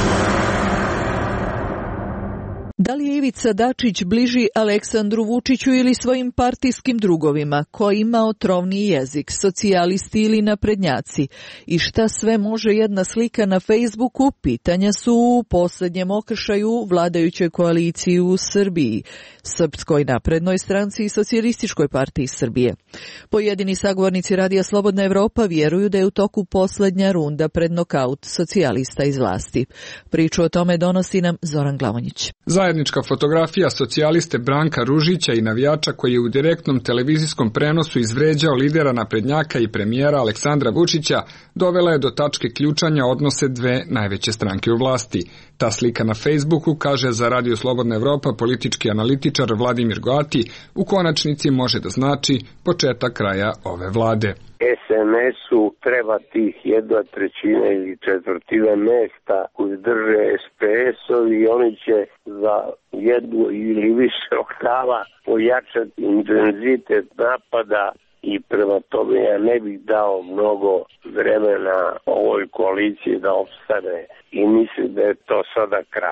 Da li je Ivica Dačić bliži Aleksandru Vučiću ili svojim partijskim drugovima, koji ima otrovniji jezik, socijalisti ili naprednjaci? I šta sve može jedna slika na Facebooku? Pitanja su u posljednjem okršaju vladajućoj koaliciji u Srbiji, Srpskoj naprednoj stranci i Socijalističkoj partiji Srbije. Pojedini sagovornici Radija Slobodna Evropa vjeruju da je u toku posljednja runda pred nokaut socijalista iz vlasti. Priču o tome donosi nam Zoran Glavonjić. Zajednička fotografija socijaliste Branka Ružića i navijača koji je u direktnom televizijskom prenosu izvređao lidera naprednjaka i premijera Aleksandra Vučića dovela je do tačke ključanja odnose dve najveće stranke u vlasti. Ta slika na Facebooku, kaže za Radio Slobodna Evropa politički analitičar Vladimir Goati, u konačnici može da znači početak kraja ove vlade. es en es-u treba tih jedna trećina ili četvrtina mesta koji drže es pe es-ovi i oni će za jednu ili više oktava pojačati intenzitet napada i prema tome ja ne bih dao mnogo vremena ovoj koaliciji da opstane i mislim da je to sada kraj.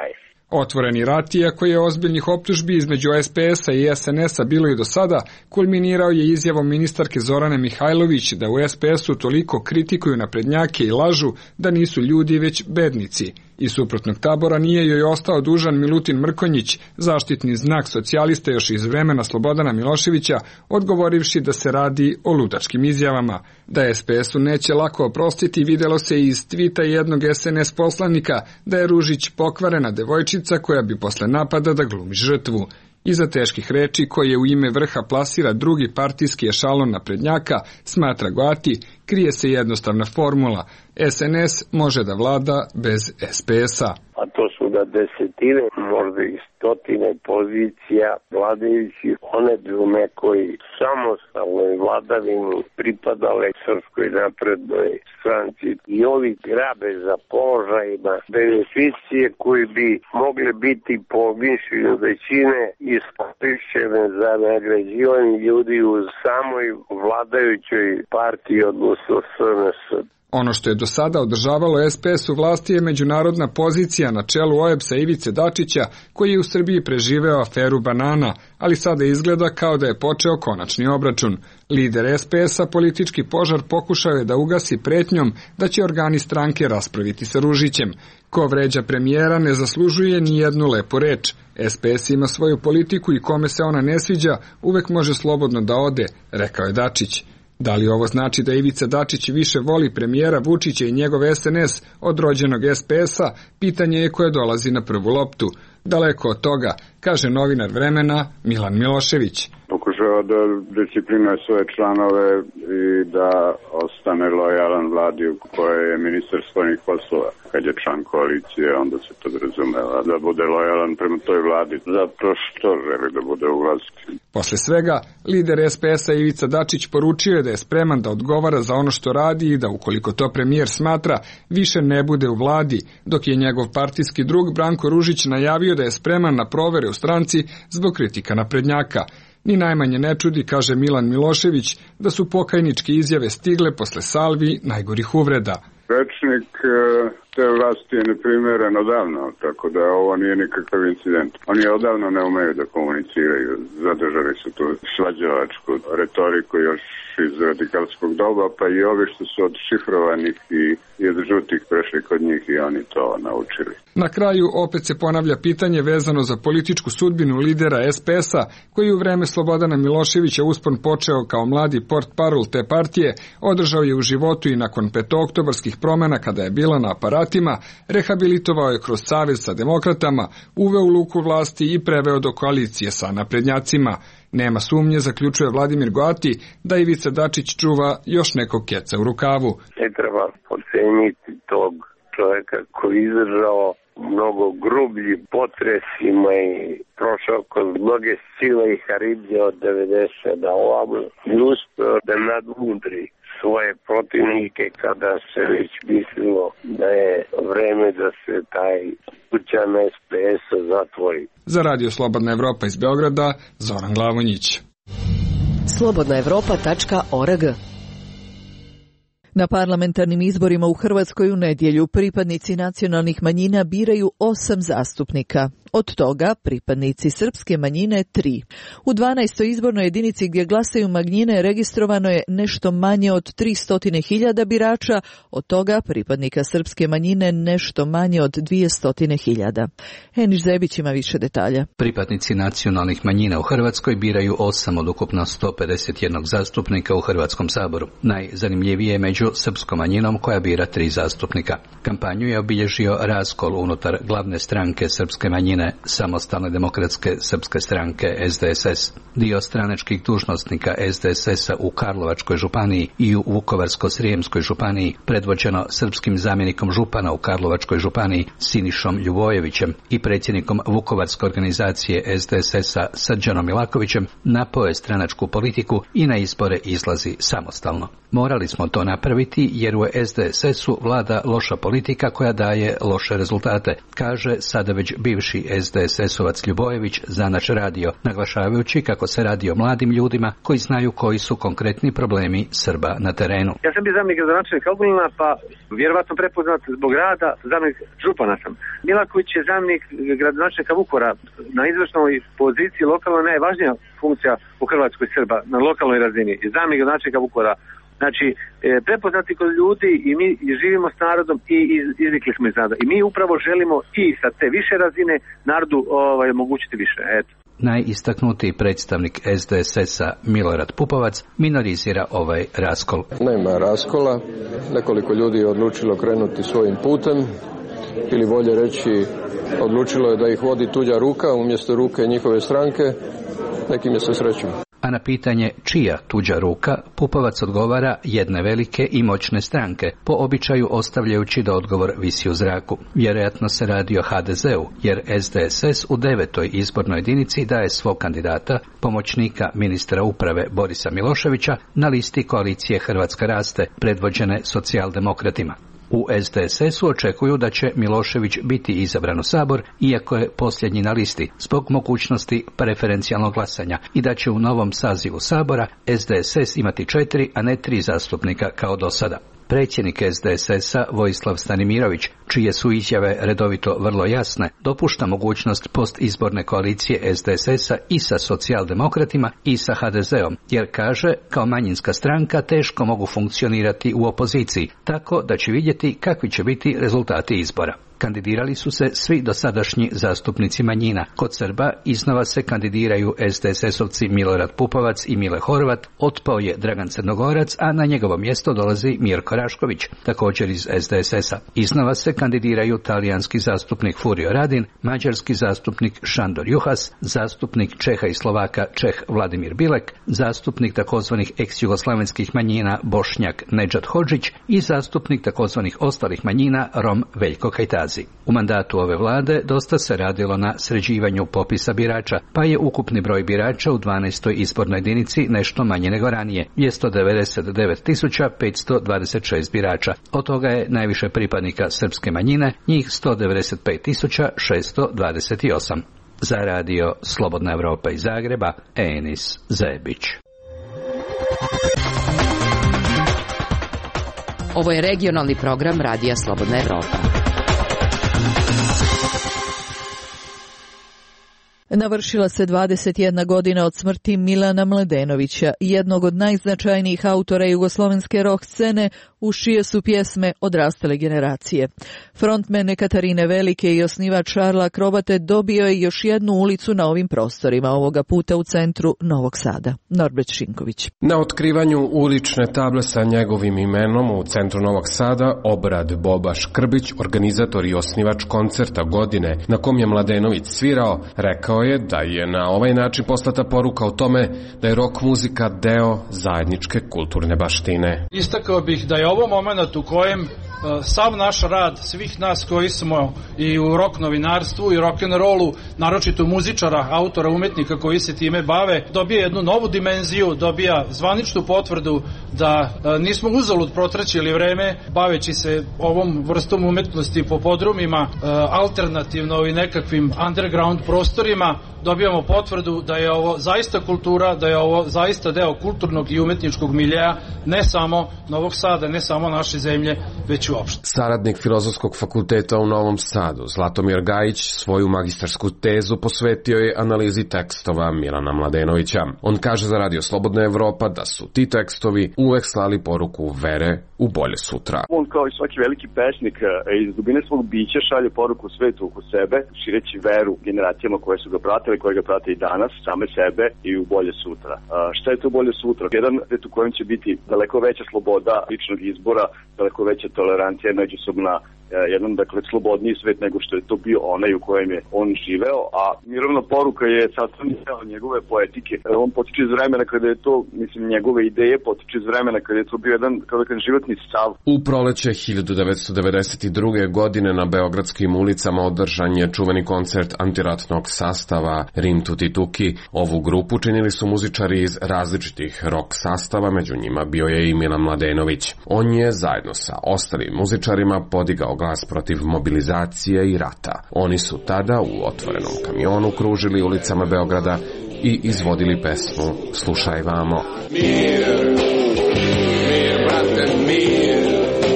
Otvoreni rat, iako je ozbiljnih optužbi između es pe es a i es en es a bilo i do sada, kulminirao je izjavom ministarke Zorane Mihajlović da u es pe es u toliko kritikuju naprednjake i lažu da nisu ljudi već bednici. Iz suprotnog tabora nije joj ostao dužan Milutin Mrkonjić, zaštitni znak socijalista još iz vremena Slobodana Miloševića, odgovorivši da se radi o ludačkim izjavama. Da es pe es u neće lako oprostiti videlo se iz tvita jednog es en es poslanika da je Ružić pokvarena devojčica koja bi posle napada da glumi žrtvu. Iza teških reči koje u ime vrha plasira drugi partijski ešalon naprednjaka, smatra Goati, krije se jednostavna formula. es en es može da vlada bez es pe es a. A to su da desetine, možda i stotine pozicija vladajući, one bi u nekoj samostalnoj vladavini pripadale Srpskoj naprednoj stranci. I ovi grabe za položajima, beneficije koji bi mogli biti po mišljenju većine iskorišćene za nagrađivanje ljudi u samoj vladajućoj partiji, odnosno es en es. Ono što je do sada održavalo es pe es u vlasti je međunarodna pozicija na čelu o e b s-a Ivice Dačića, koji je u Srbiji preživeo aferu banana, ali sada izgleda kao da je počeo konačni obračun. Lider es pe es a politički požar pokušao je da ugasi pretnjom da će organi stranke raspraviti sa Ružićem. Ko vređa premijera ne zaslužuje ni jednu lepu reč. es pe es ima svoju politiku i kome se ona ne sviđa uvek može slobodno da ode, rekao je Dačić. Da li ovo znači da Ivica Dačić više voli premijera Vučića i njegov es en es od rođenog es pe es a, pitanje je koje dolazi na prvu loptu. Daleko od toga, kaže novinar Vremena Milan Milošević. Pokušava da disciplinuje svoje članove i da ostane lojalan vladi u kojoj je ministar spoljnih poslova. Kad je član koalicije, onda se to razumeva da bude lojalan prema toj vladi, zato što želi da bude u vlasti. Posle svega, lider es pe es a Ivica Dačić poručio je da je spreman da odgovara za ono što radi i da ukoliko to premijer smatra, više ne bude u vladi, dok je njegov partijski drug Branko Ružić najavio da je spreman na provere u stranci zbog kritika naprednjaka. Ni najmanje ne čudi, kaže Milan Milošević, da su pokajničke izjave stigle posle salvi najgorih uvreda. Rečnik te vlasti je neprimeren odavno, tako da ovo nije nikakav incident. Oni odavno ne umeju da komuniciraju, zadržali su tu svađalačku retoriku još iz radikalskog doba, pa i ovi što su od šifrovanih i iz žutih prešli kod njih i oni to naučili. Na kraju opet se ponavlja pitanje vezano za političku sudbinu lidera es pe es a, koji u vreme Slobodana Miloševića uspon počeo kao mladi portparol te partije, održao je u životu i nakon petooktobarskih promena kada je bila na aparatima, rehabilitovao je kroz savez sa demokratama, uveo u luku vlasti i preveo do koalicije sa naprednjacima. Nema sumnje, zaključuje Vladimir Goati, da Ivica Dačić čuva još nekog keca u rukavu. Ne treba oceniti tog čovjeka koji je izdržao mnogo grublji potresima i prošao kroz mnoge sile i haribdje od devedeset da ovamo i uspeo da nadmudri svoje protivnike kada se već mislilo da je vreme da se taj kućan es pe es zatvori. Za Radio Slobodna Evropa iz Beograda, Zoran Glavonjić. slobodna evropa tačka org. Na parlamentarnim izborima u Hrvatskoj u nedjelju pripadnici nacionalnih manjina biraju osam zastupnika. Od toga pripadnici srpske manjine tri. U dvanaestoj izbornoj jedinici gdje glasaju manjine registrovano je nešto manje od tristo hiljada birača, od toga pripadnika srpske manjine nešto manje od dvjesto hiljada. Eniš Zebić ima više detalja. Pripadnici nacionalnih manjina u Hrvatskoj biraju osam od ukupno sto pedeset jedan zastupnika u Hrvatskom saboru. Najzanimljivije je među srpskom manjinom koja bira tri zastupnika. Kampanju je obilježio raskol unutar glavne stranke srpske manjine, Samostalne demokratske srpske stranke es de es es. Dio stranačkih dužnosnika es de es es-a u Karlovačkoj županiji i u Vukovarsko-srijemskoj županiji, predvođeno srpskim zamjenikom župana u Karlovačkoj županiji Sinišom Ljubojevićem i predsjednikom Vukovarske organizacije es de es es-a Srđanom Milakovićem, napao je stranačku politiku i na izbore izlazi samostalno. Morali smo to napraviti napraviti jer u S D S S-u vlada loša politika koja daje loše rezultate, kaže sada već bivši S D S S-ovac Ljubojević za naš radio, naglašavajući kako se radi o mladim ljudima koji znaju koji su konkretni problemi Srba na terenu. Ja sam bio zamjenik gradonačelnika Ogulina, pa vjerovatno prepoznat zbog rada, zamjenik župana sam. Milaković je zamjenik gradonačelnika Vukovara. Na izvršnoj poziciji lokalno najvažnija funkcija u Hrvatskoj Srba na lokalnoj razini. Zamjenik gradonačelnika Vukovara. Znači, prepoznati kod ljudi i mi živimo s narodom i iznikli smo iz naroda. I mi upravo želimo i sa te više razine narodu ovaj, omogućiti više. Eto. Najistaknutiji predstavnik S D S S-a Milorad Pupovac minorizira ovaj raskol. Nema raskola, nekoliko ljudi je odlučilo krenuti svojim putem ili bolje reći odlučilo je da ih vodi tuđa ruka umjesto ruke njihove stranke, nekim je se srećom. A na pitanje čija tuđa ruka, Pupovac odgovara jedne velike i moćne stranke, po običaju ostavljajući da odgovor visi u zraku. Vjerojatno se radi o H D Z-u, jer S D S S u devetoj izbornoj jedinici daje svog kandidata, pomoćnika ministra uprave Borisa Miloševića, na listi koalicije Hrvatska raste, predvođene socijaldemokratima. U S D S S-u očekuju da će Milošević biti izabran u Sabor, iako je posljednji na listi, zbog mogućnosti preferencijalnog glasanja, i da će u novom sazivu Sabora S D S S imati četiri, a ne tri zastupnika kao do sada. Predsjednik S D S S-a Vojislav Stanimirović, čije su izjave redovito vrlo jasne, dopušta mogućnost postizborne koalicije S D S S-a i sa socijaldemokratima i sa H D Z-om, jer kaže, kao manjinska stranka teško mogu funkcionirati u opoziciji, tako da će vidjeti kakvi će biti rezultati izbora. Kandidirali su se svi dosadašnji zastupnici manjina. Kod Srba iznova se kandidiraju S D S S-ovci Milorad Pupovac i Mile Horvat, otpao je Dragan Crnogorac, a na njegovo mjesto dolazi Mirko Rašković, također iz S D S S-a. Iznova se kandidiraju talijanski zastupnik Furio Radin, mađarski zastupnik Šandor Juhas, zastupnik Čeha i Slovaka Čeh Vladimir Bilek, zastupnik takozvanih ex-jugoslavenskih manjina Bošnjak Nedžad Hodžić i zastupnik takozvanih ostalih manjina Rom Veljko Kajtazi. U mandatu ove vlade dosta se radilo na sređivanju popisa birača, pa je ukupni broj birača u dvanaestoj izbornoj jedinici nešto manje nego ranije, sto devedeset devet tisuća petsto dvadeset šest birača. Od toga je najviše pripadnika srpske manjine, njih sto devedeset pet tisuća šesto dvadeset osam. Za radio Slobodna Evropa iz Zagreba, Enis Zebić. Ovo je regionalni program Radija Slobodna Evropa. Navršila se dvadeset jedna godina od smrti Milana Mladenovića, jednog od najznačajnijih autora jugoslovenske rock scene, uz čije su pjesme odrastale generacije. Frontman Katarine Velike i osnivač Šarla Krobate dobio je još jednu ulicu na ovim prostorima, ovoga puta u centru Novog Sada. Norbert Šinković. Na otkrivanju ulične table sa njegovim imenom u centru Novog Sada obrad Boba Škrbić, organizator i osnivač koncerta godine na kom je Mladenović svirao, rekao je da je na ovaj način poslata poruka o tome da je rock muzika deo zajedničke kulturne baštine. Istakao bih da je ovo moment u kojem sav naš rad, svih nas koji smo i u rock novinarstvu i rock'n'rollu, naročito muzičara, autora, umetnika koji se time bave, dobija jednu novu dimenziju, dobija zvaničnu potvrdu da nismo uzalud protraćili vreme baveći se ovom vrstom umetnosti po podrumima, alternativno i nekakvim underground prostorima. Dobijamo potvrdu da je ovo zaista kultura, da je ovo zaista deo kulturnog i umetničkog miljeja, ne samo Novog Sada, ne samo naše zemlje, već uopšte. Saradnik Filozofskog fakulteta u Novom Sadu, Zlatomir Gajić, svoju magistarsku tezu posvetio je analizi tekstova Milana Mladenovića. On kaže za Radio Slobodna Evropa da su ti tekstovi uvek slali poruku vere u bolje sutra. On kao i svaki veliki pesnik iz dubine svog bića šalje poruku svetu oko sebe, šireći veru generacijama koje su ga pratile, koje ga prate i danas, same sebe i u bolje sutra. A šta je to bolje sutra? Jedan svet u kojem će biti daleko veća sloboda ličnog izbora, daleko veća tolerancija, međusobna jedan, dakle, slobodniji svet nego što je to bio onaj u kojem je on živeo, a mirovna poruka je sastavni deo njegove poetike. On potiče iz vremena kada je to, mislim, njegove ideje potiče iz vremena kada je to bio jedan, kao da kažem, životni stav. U proleće hiljadu devetsto devedeset druge. godine na beogradskim ulicama održan je čuveni koncert antiratnog sastava Rim Tuti Tuki. Ovu grupu činili su muzičari iz različitih rock sastava, među njima bio je i Milan Mladenović. On je zajedno sa ostalim muzičarima podigao glas protiv mobilizacije i rata. Oni su tada u otvorenom kamionu kružili ulicama Beograda i izvodili pesmu Slušaj vamo. Mir, mir, brate, mir.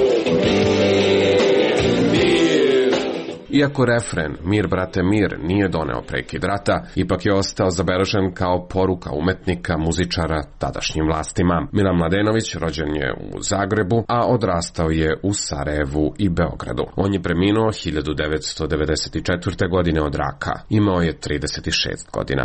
Iako refren Mir, brate, mir nije doneo prekid rata, ipak je ostao zabeležen kao poruka umetnika, muzičara tadašnjim vlastima. Milan Mladenović rođen je u Zagrebu, a odrastao je u Sarajevu i Beogradu. On je preminuo hiljadu devetsto devedeset četvrte. godine od raka. Imao je trideset šest godina.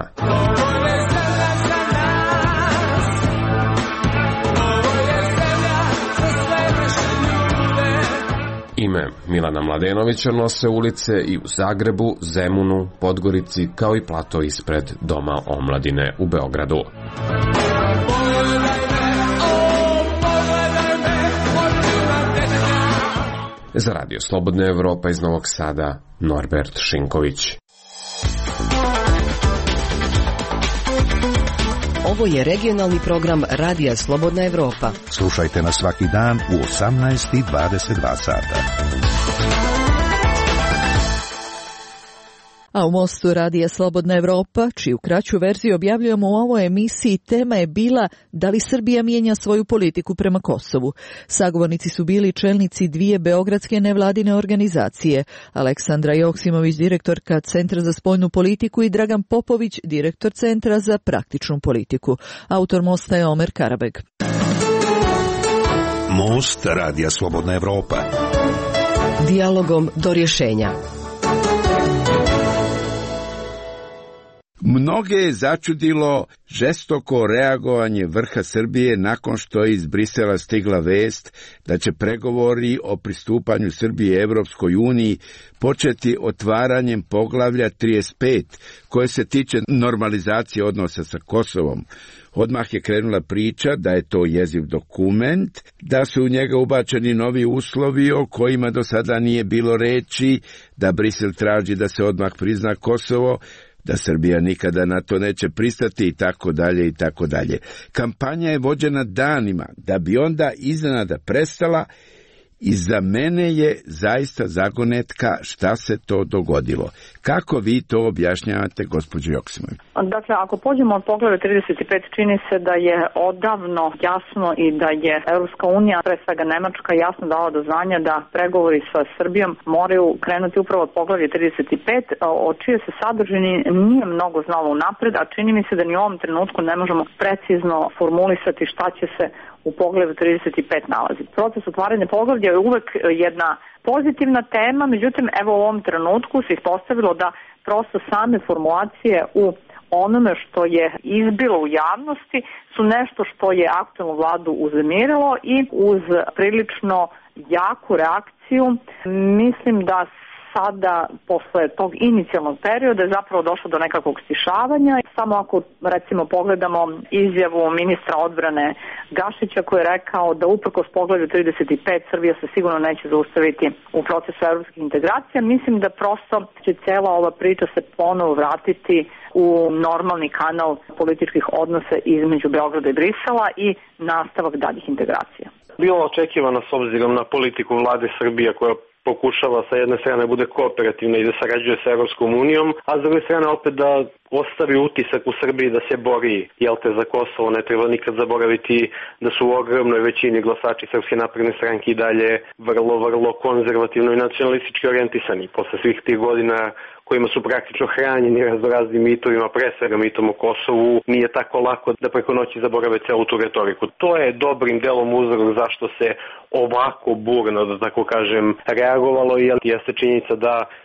Ime Milana Mladenovića nose ulice i u Zagrebu, Zemunu, Podgorici, kao i plato ispred Doma omladine u Beogradu. Za Radio Slobodna Evropa iz Novog Sada, Norbert Šinković. Ovo je regionalni program Radija Slobodna Evropa. Slušajte nas svaki dan u osamnaest i dvadeset dva sata. A u Mostu Radija Slobodna Evropa, čiju kraću verziju objavljujemo u ovoj emisiji, tema je bila da li Srbija mijenja svoju politiku prema Kosovu. Sagovornici su bili čelnici dvije beogradske nevladine organizacije, Aleksandra Joksimović, direktorka Centra za spoljnu politiku, i Dragan Popović, direktor Centra za praktičnu politiku. Autor Mosta je Omer Karabeg. Most Radija Slobodna Evropa. Dijalogom do rješenja. Mnoge je začudilo žestoko reagovanje vrha Srbije nakon što je iz Brisela stigla vest da će pregovori o pristupanju Srbije Evropskoj uniji početi otvaranjem poglavlja trideset pet, koje se tiče normalizacije odnosa sa Kosovom. Odmah je krenula priča da je to jeziv dokument, da su u njega ubačeni novi uslovi o kojima do sada nije bilo reči, da Brisel traži da se odmah prizna Kosovo, da Srbija nikada na to neće pristati i tako dalje i tako dalje. Kampanja je vođena danima, da bi onda iznenada prestala, i za mene je zaista zagonetka šta se to dogodilo. Kako vi to objašnjavate, gospođo Joksimović? Dakle, ako pođemo od poglavlja trideset pet, čini se da je odavno jasno i da je Evropska unija, pre svega Nemačka, jasno dala do znanja da pregovori sa Srbijom moraju krenuti upravo od poglavlja trideset pet, o čije se sadržini nije mnogo znalo unapred, a čini mi se da ni u ovom trenutku ne možemo precizno formulisati šta će se u poglavlju trideset pet nalazi. Proces otvaranja poglavlja je uvek jedna pozitivna tema, međutim, evo u ovom trenutku se ispostavilo da prosto same formulacije u onome što je izbilo u javnosti su nešto što je aktualnu vladu uznemirilo, i uz prilično jaku reakciju mislim da sada, posle tog inicijalnog perioda, je zapravo došlo do nekakvog stišavanja. Samo ako, recimo, pogledamo izjavu ministra odbrane Gašića, koji je rekao da uprkos poglavlju trideset pet Srbija se sigurno neće zaustaviti u procesu evropskih integracija, mislim da prosto će cela ova priča se ponovo vratiti u normalni kanal političkih odnosa između Beograda i Brisela i nastavak daljih integracija. Bilo očekivano s obzirom na politiku vlade Srbije, koja pokušava sa jedne strane bude kooperativna i da sarađuje sa Evropskom unijom, a s druge strane opet da ostavi utisak u Srbiji da se bori, jel te, za Kosovo. Ne treba nikad zaboraviti da su u ogromnoj većini glasači Srpske napredne stranke i dalje vrlo, vrlo konzervativno i nacionalistički orijentisani. Posle svih tih godina kojima su praktično hranjeni raznoraznim mitovima, pre svega mitom o Kosovu, nije tako lako da preko noći zaborave celu tu retoriku. To je dobrim delom uzrok zašto se ovako burno, da tako kažem, reagovalo, i jeste činjenica da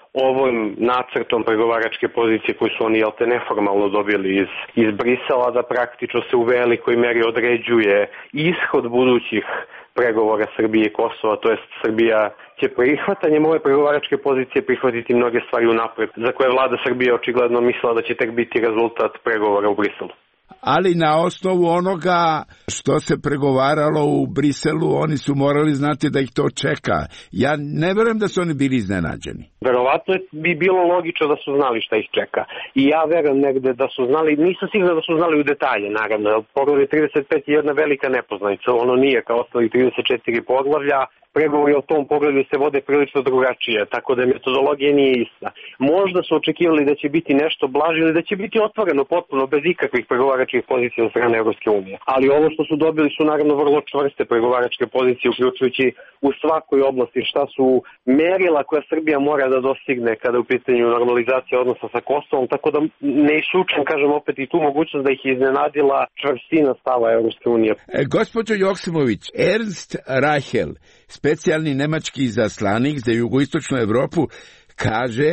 ovim nacrtom pregovaračke pozicije koji su oni jel te neformalno dobili iz, iz Brisela, da praktično se u velikoj meri određuje ishod budućih pregovora Srbije i Kosova, to jest Srbija će prihvatanjem ove pregovaračke pozicije prihvatiti mnoge stvari unapred, za koje vlada Srbije očigledno mislila da će tek biti rezultat pregovora u Briselu. Ali na osnovu onoga što se pregovaralo u Briselu, oni su morali znati da ih to čeka. Ja ne verujem da su oni bili iznenađeni. Verovatno bi bilo logično da su znali šta ih čeka. I ja verujem negde da su znali, nisam siguran da su znali u detalje, naravno. Poglavlje trideset pet je jedna velika nepoznanica, ono nije kao ostali trideset četiri poglavlja. Pregovori o tom pogledu se vode prilično drugačije, tako da metodologija nije ista. Možda su očekivali da će biti nešto blaže ili da će biti otvoreno potpuno bez ikakvih pregovaračkih pozicija od strane Evropske unije. Ali ovo što su dobili su naravno vrlo čvrste pregovaračke pozicije, uključujući u svakoj oblasti šta su merila koja Srbija mora da dostigne kada je u pitanju normalizacija odnosa sa Kosovom, tako da ne isključujem, kažem opet, i tu mogućnost da ih iznenadila čvrstina stava Evropske unije. E, gospođo Joksimović, Ernst Reichel, specijalni nemački izaslanik za jugoistočnu Evropu, kaže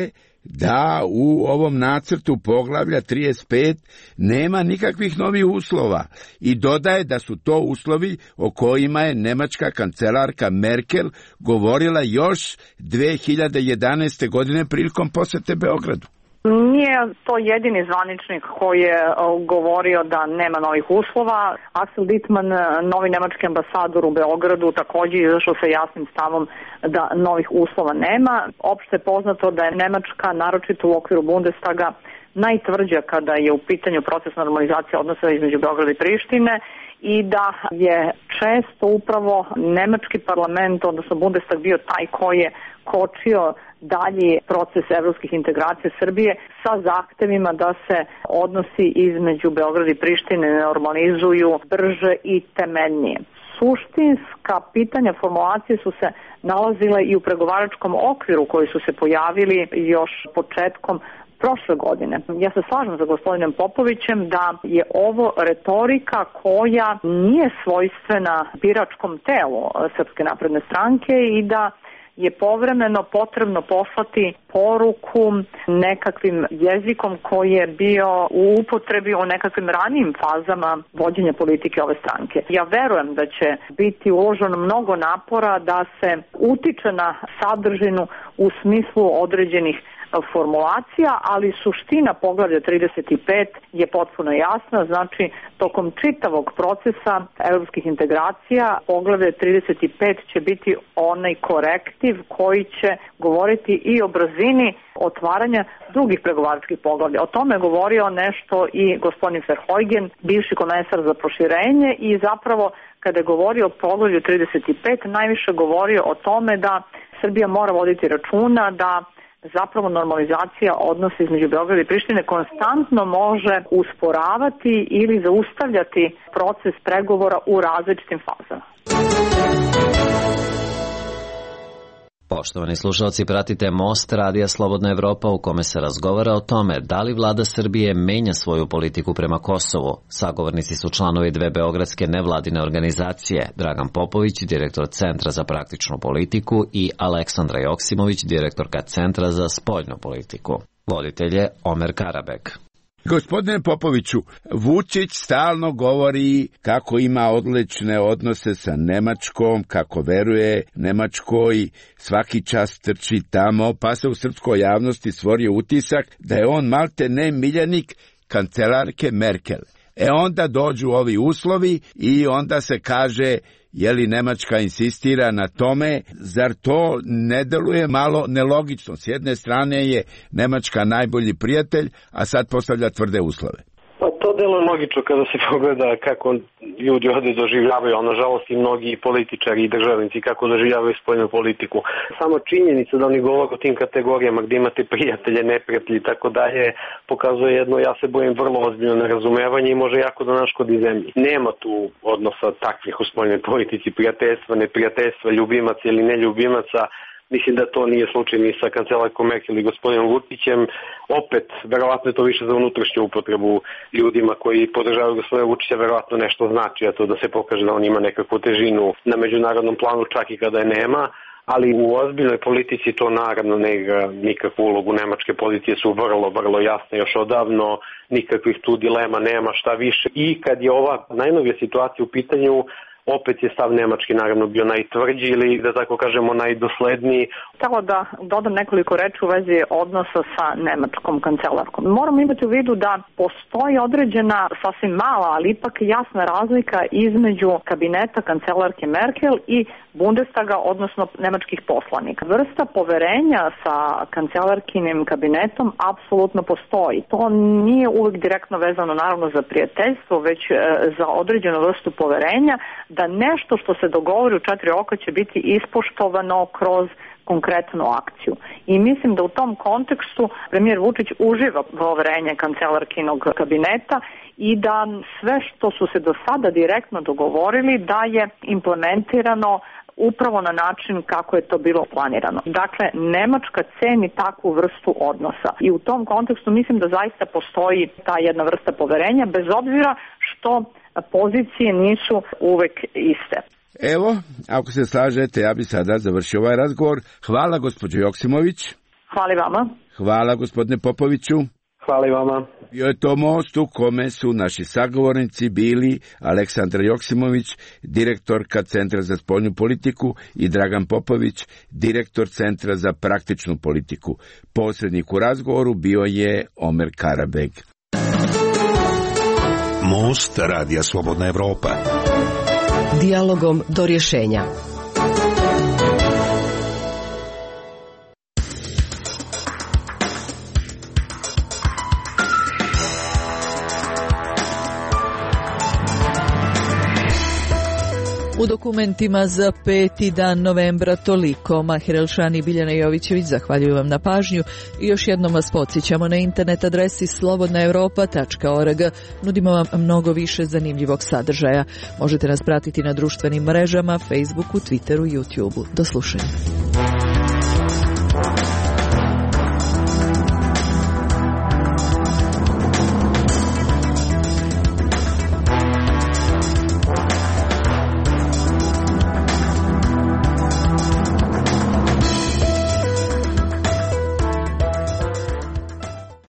da u ovom nacrtu poglavlja trideset pet nema nikakvih novih uslova i dodaje da su to uslovi o kojima je nemačka kancelarka Merkel govorila još dve hiljade jedanaeste. godine prilikom posete Beogradu. Nije to jedini zvaničnik koji je govorio da nema novih uslova. Axel Dittmann, novi nemački ambasador u Beogradu, također izašao sa jasnim stavom da novih uslova nema. Opšte je poznato da je Nemačka, naročito u okviru Bundestaga, najtvrđa kada je u pitanju proces normalizacije odnosa između Beograda i Prištine i da je često upravo nemački parlament, odnosno Bundestag, bio taj koji je kočio dalji proces evropskih integracija Srbije sa zahtevima da se odnosi između Beograda i Prištine normalizuju brže i temeljnije. Suštinska pitanja formulacije su se nalazile i u pregovaračkom okviru koji su se pojavili još početkom prošle godine. Ja se slažem za gospodinom Popovićem da je ovo retorika koja nije svojstvena biračkom telu Srpske napredne stranke i da je povremeno potrebno poslati poruku nekakvim jezikom koji je bio u upotrebi u nekakvim ranijim fazama vođenja politike ove stranke. Ja verujem da će biti uloženo mnogo napora da se utiče na sadržinu u smislu određenih formulacija, ali suština poglavlja trideset pet je potpuno jasna, znači tokom čitavog procesa evropskih integracija poglavlje trideset pet će biti onaj korektiv koji će govoriti i o brzini otvaranja drugih pregovaračkih poglavlja. O tome je govorio nešto i gospodin Verheugen, bivši komesar za proširenje, i zapravo kada je govorio o poglavlju trideset pet najviše govorio o tome da Srbija mora voditi računa da zapravo normalizacija odnosa između Beograda i Prištine konstantno može usporavati ili zaustavljati proces pregovora u različitim fazama. Poštovani slušalci, pratite Most Radija Slobodna Evropa u kome se razgovara o tome da li vlada Srbije menja svoju politiku prema Kosovu. Sagovornici su članovi dve beogradske nevladine organizacije, Dragan Popović, direktor Centra za praktičnu politiku, i Aleksandra Joksimović, direktorka Centra za spoljnu politiku. Voditelj je Omer Karabek. Gospodine Popoviću, Vučić stalno govori kako ima odlične odnose sa Nemačkom, kako veruje Nemačkoj, svaki čas trči tamo, pa se u srpskoj javnosti stvorio utisak da je on malte ne miljenik kancelarke Merkel. E onda dođu ovi uslovi i onda se kaže, je li Nemačka insistira na tome, zar to ne deluje malo nelogično? S jedne strane je Nemačka najbolji prijatelj, a sad postavlja tvrde uslove. Pa to deluje logično kada se pogleda kako ljudi ovde doživljavaju, a nažalost i mnogi političari i državnici kako doživljavaju spoljnu politiku. Samo činjenica da oni govore o tim kategorijama gdje imate prijatelje, neprijatelji i tako dalje, pokazuje jedno, ja se bojim, vrlo ozbiljno nerazumevanje i može jako da naškodi zemlji. Nema tu odnosa takvih u spoljnoj politici, prijateljstva, neprijateljstva, ljubimaca ili neljubimaca. Mislim da to nije slučaj ni sa kancelarkom Merkel i gospodinom Vučićem. Opet, verovatno je to više za unutrašnju upotrebu ljudima koji podržavaju gospodina Vučića, verovatno nešto znači, a to da se pokaže da on ima nekakvu težinu na međunarodnom planu, čak i kada je nema. ali u ozbiljnoj politici to naravno ne igra nikakvu ulogu. Nemačke pozicije su vrlo, vrlo jasne još odavno, nikakvih tu dilema nema, šta više. I kad je ova najnovija situacija u pitanju, opet je stav nemački naravno bio najtvrđi ili da tako kažemo najdosledniji. Tako da dodam nekoliko reči u vezi odnosa sa nemačkom kancelarkom. Moramo imati u vidu da postoji određena sasvim mala, ali ipak jasna razlika između kabineta kancelarke Merkel i Bundestaga, odnosno nemačkih poslanika. Vrsta poverenja sa kancelarkinim kabinetom apsolutno postoji. To nije uvijek direktno vezano naravno za prijateljstvo, već e, za određenu vrstu poverenja da nešto što se dogovori u četiri oka će biti ispoštovano kroz konkretnu akciju. I mislim da u tom kontekstu premijer Vučić uživa poverenje kancelarkinog kabineta i da sve što su se do sada direktno dogovorili da je implementirano upravo na način kako je to bilo planirano. Dakle, Nemačka ceni takvu vrstu odnosa i u tom kontekstu mislim da zaista postoji ta jedna vrsta poverenja, bez obzira što pozicije nisu uvek iste. Evo, ako se slažete, ja bi sada završio ovaj razgovor. Hvala gospođo Joksimović. Hvala vama. Hvala gospodine Popoviću. Hvala i vama. Bio je to most u kome su naši sagovornici bili Aleksandra Joksimović, direktorka Centra za spoljnu politiku, i Dragan Popović, direktor Centra za praktičnu politiku. Posrednik u razgovoru bio je Omer Karabeg. Most Radija Slobodna Evropa. Dijalogom do rješenja. U dokumentima za peti dan novembra toliko. Mahir Elšani i Biljana Jovićević zahvaljuju vam na pažnju i još jednom vas podsjećamo na internet adresi slobodna europa tačka org. Nudimo vam mnogo više zanimljivog sadržaja. Možete nas pratiti na društvenim mrežama, Facebooku, Twitteru i YouTubeu. Do slušanja.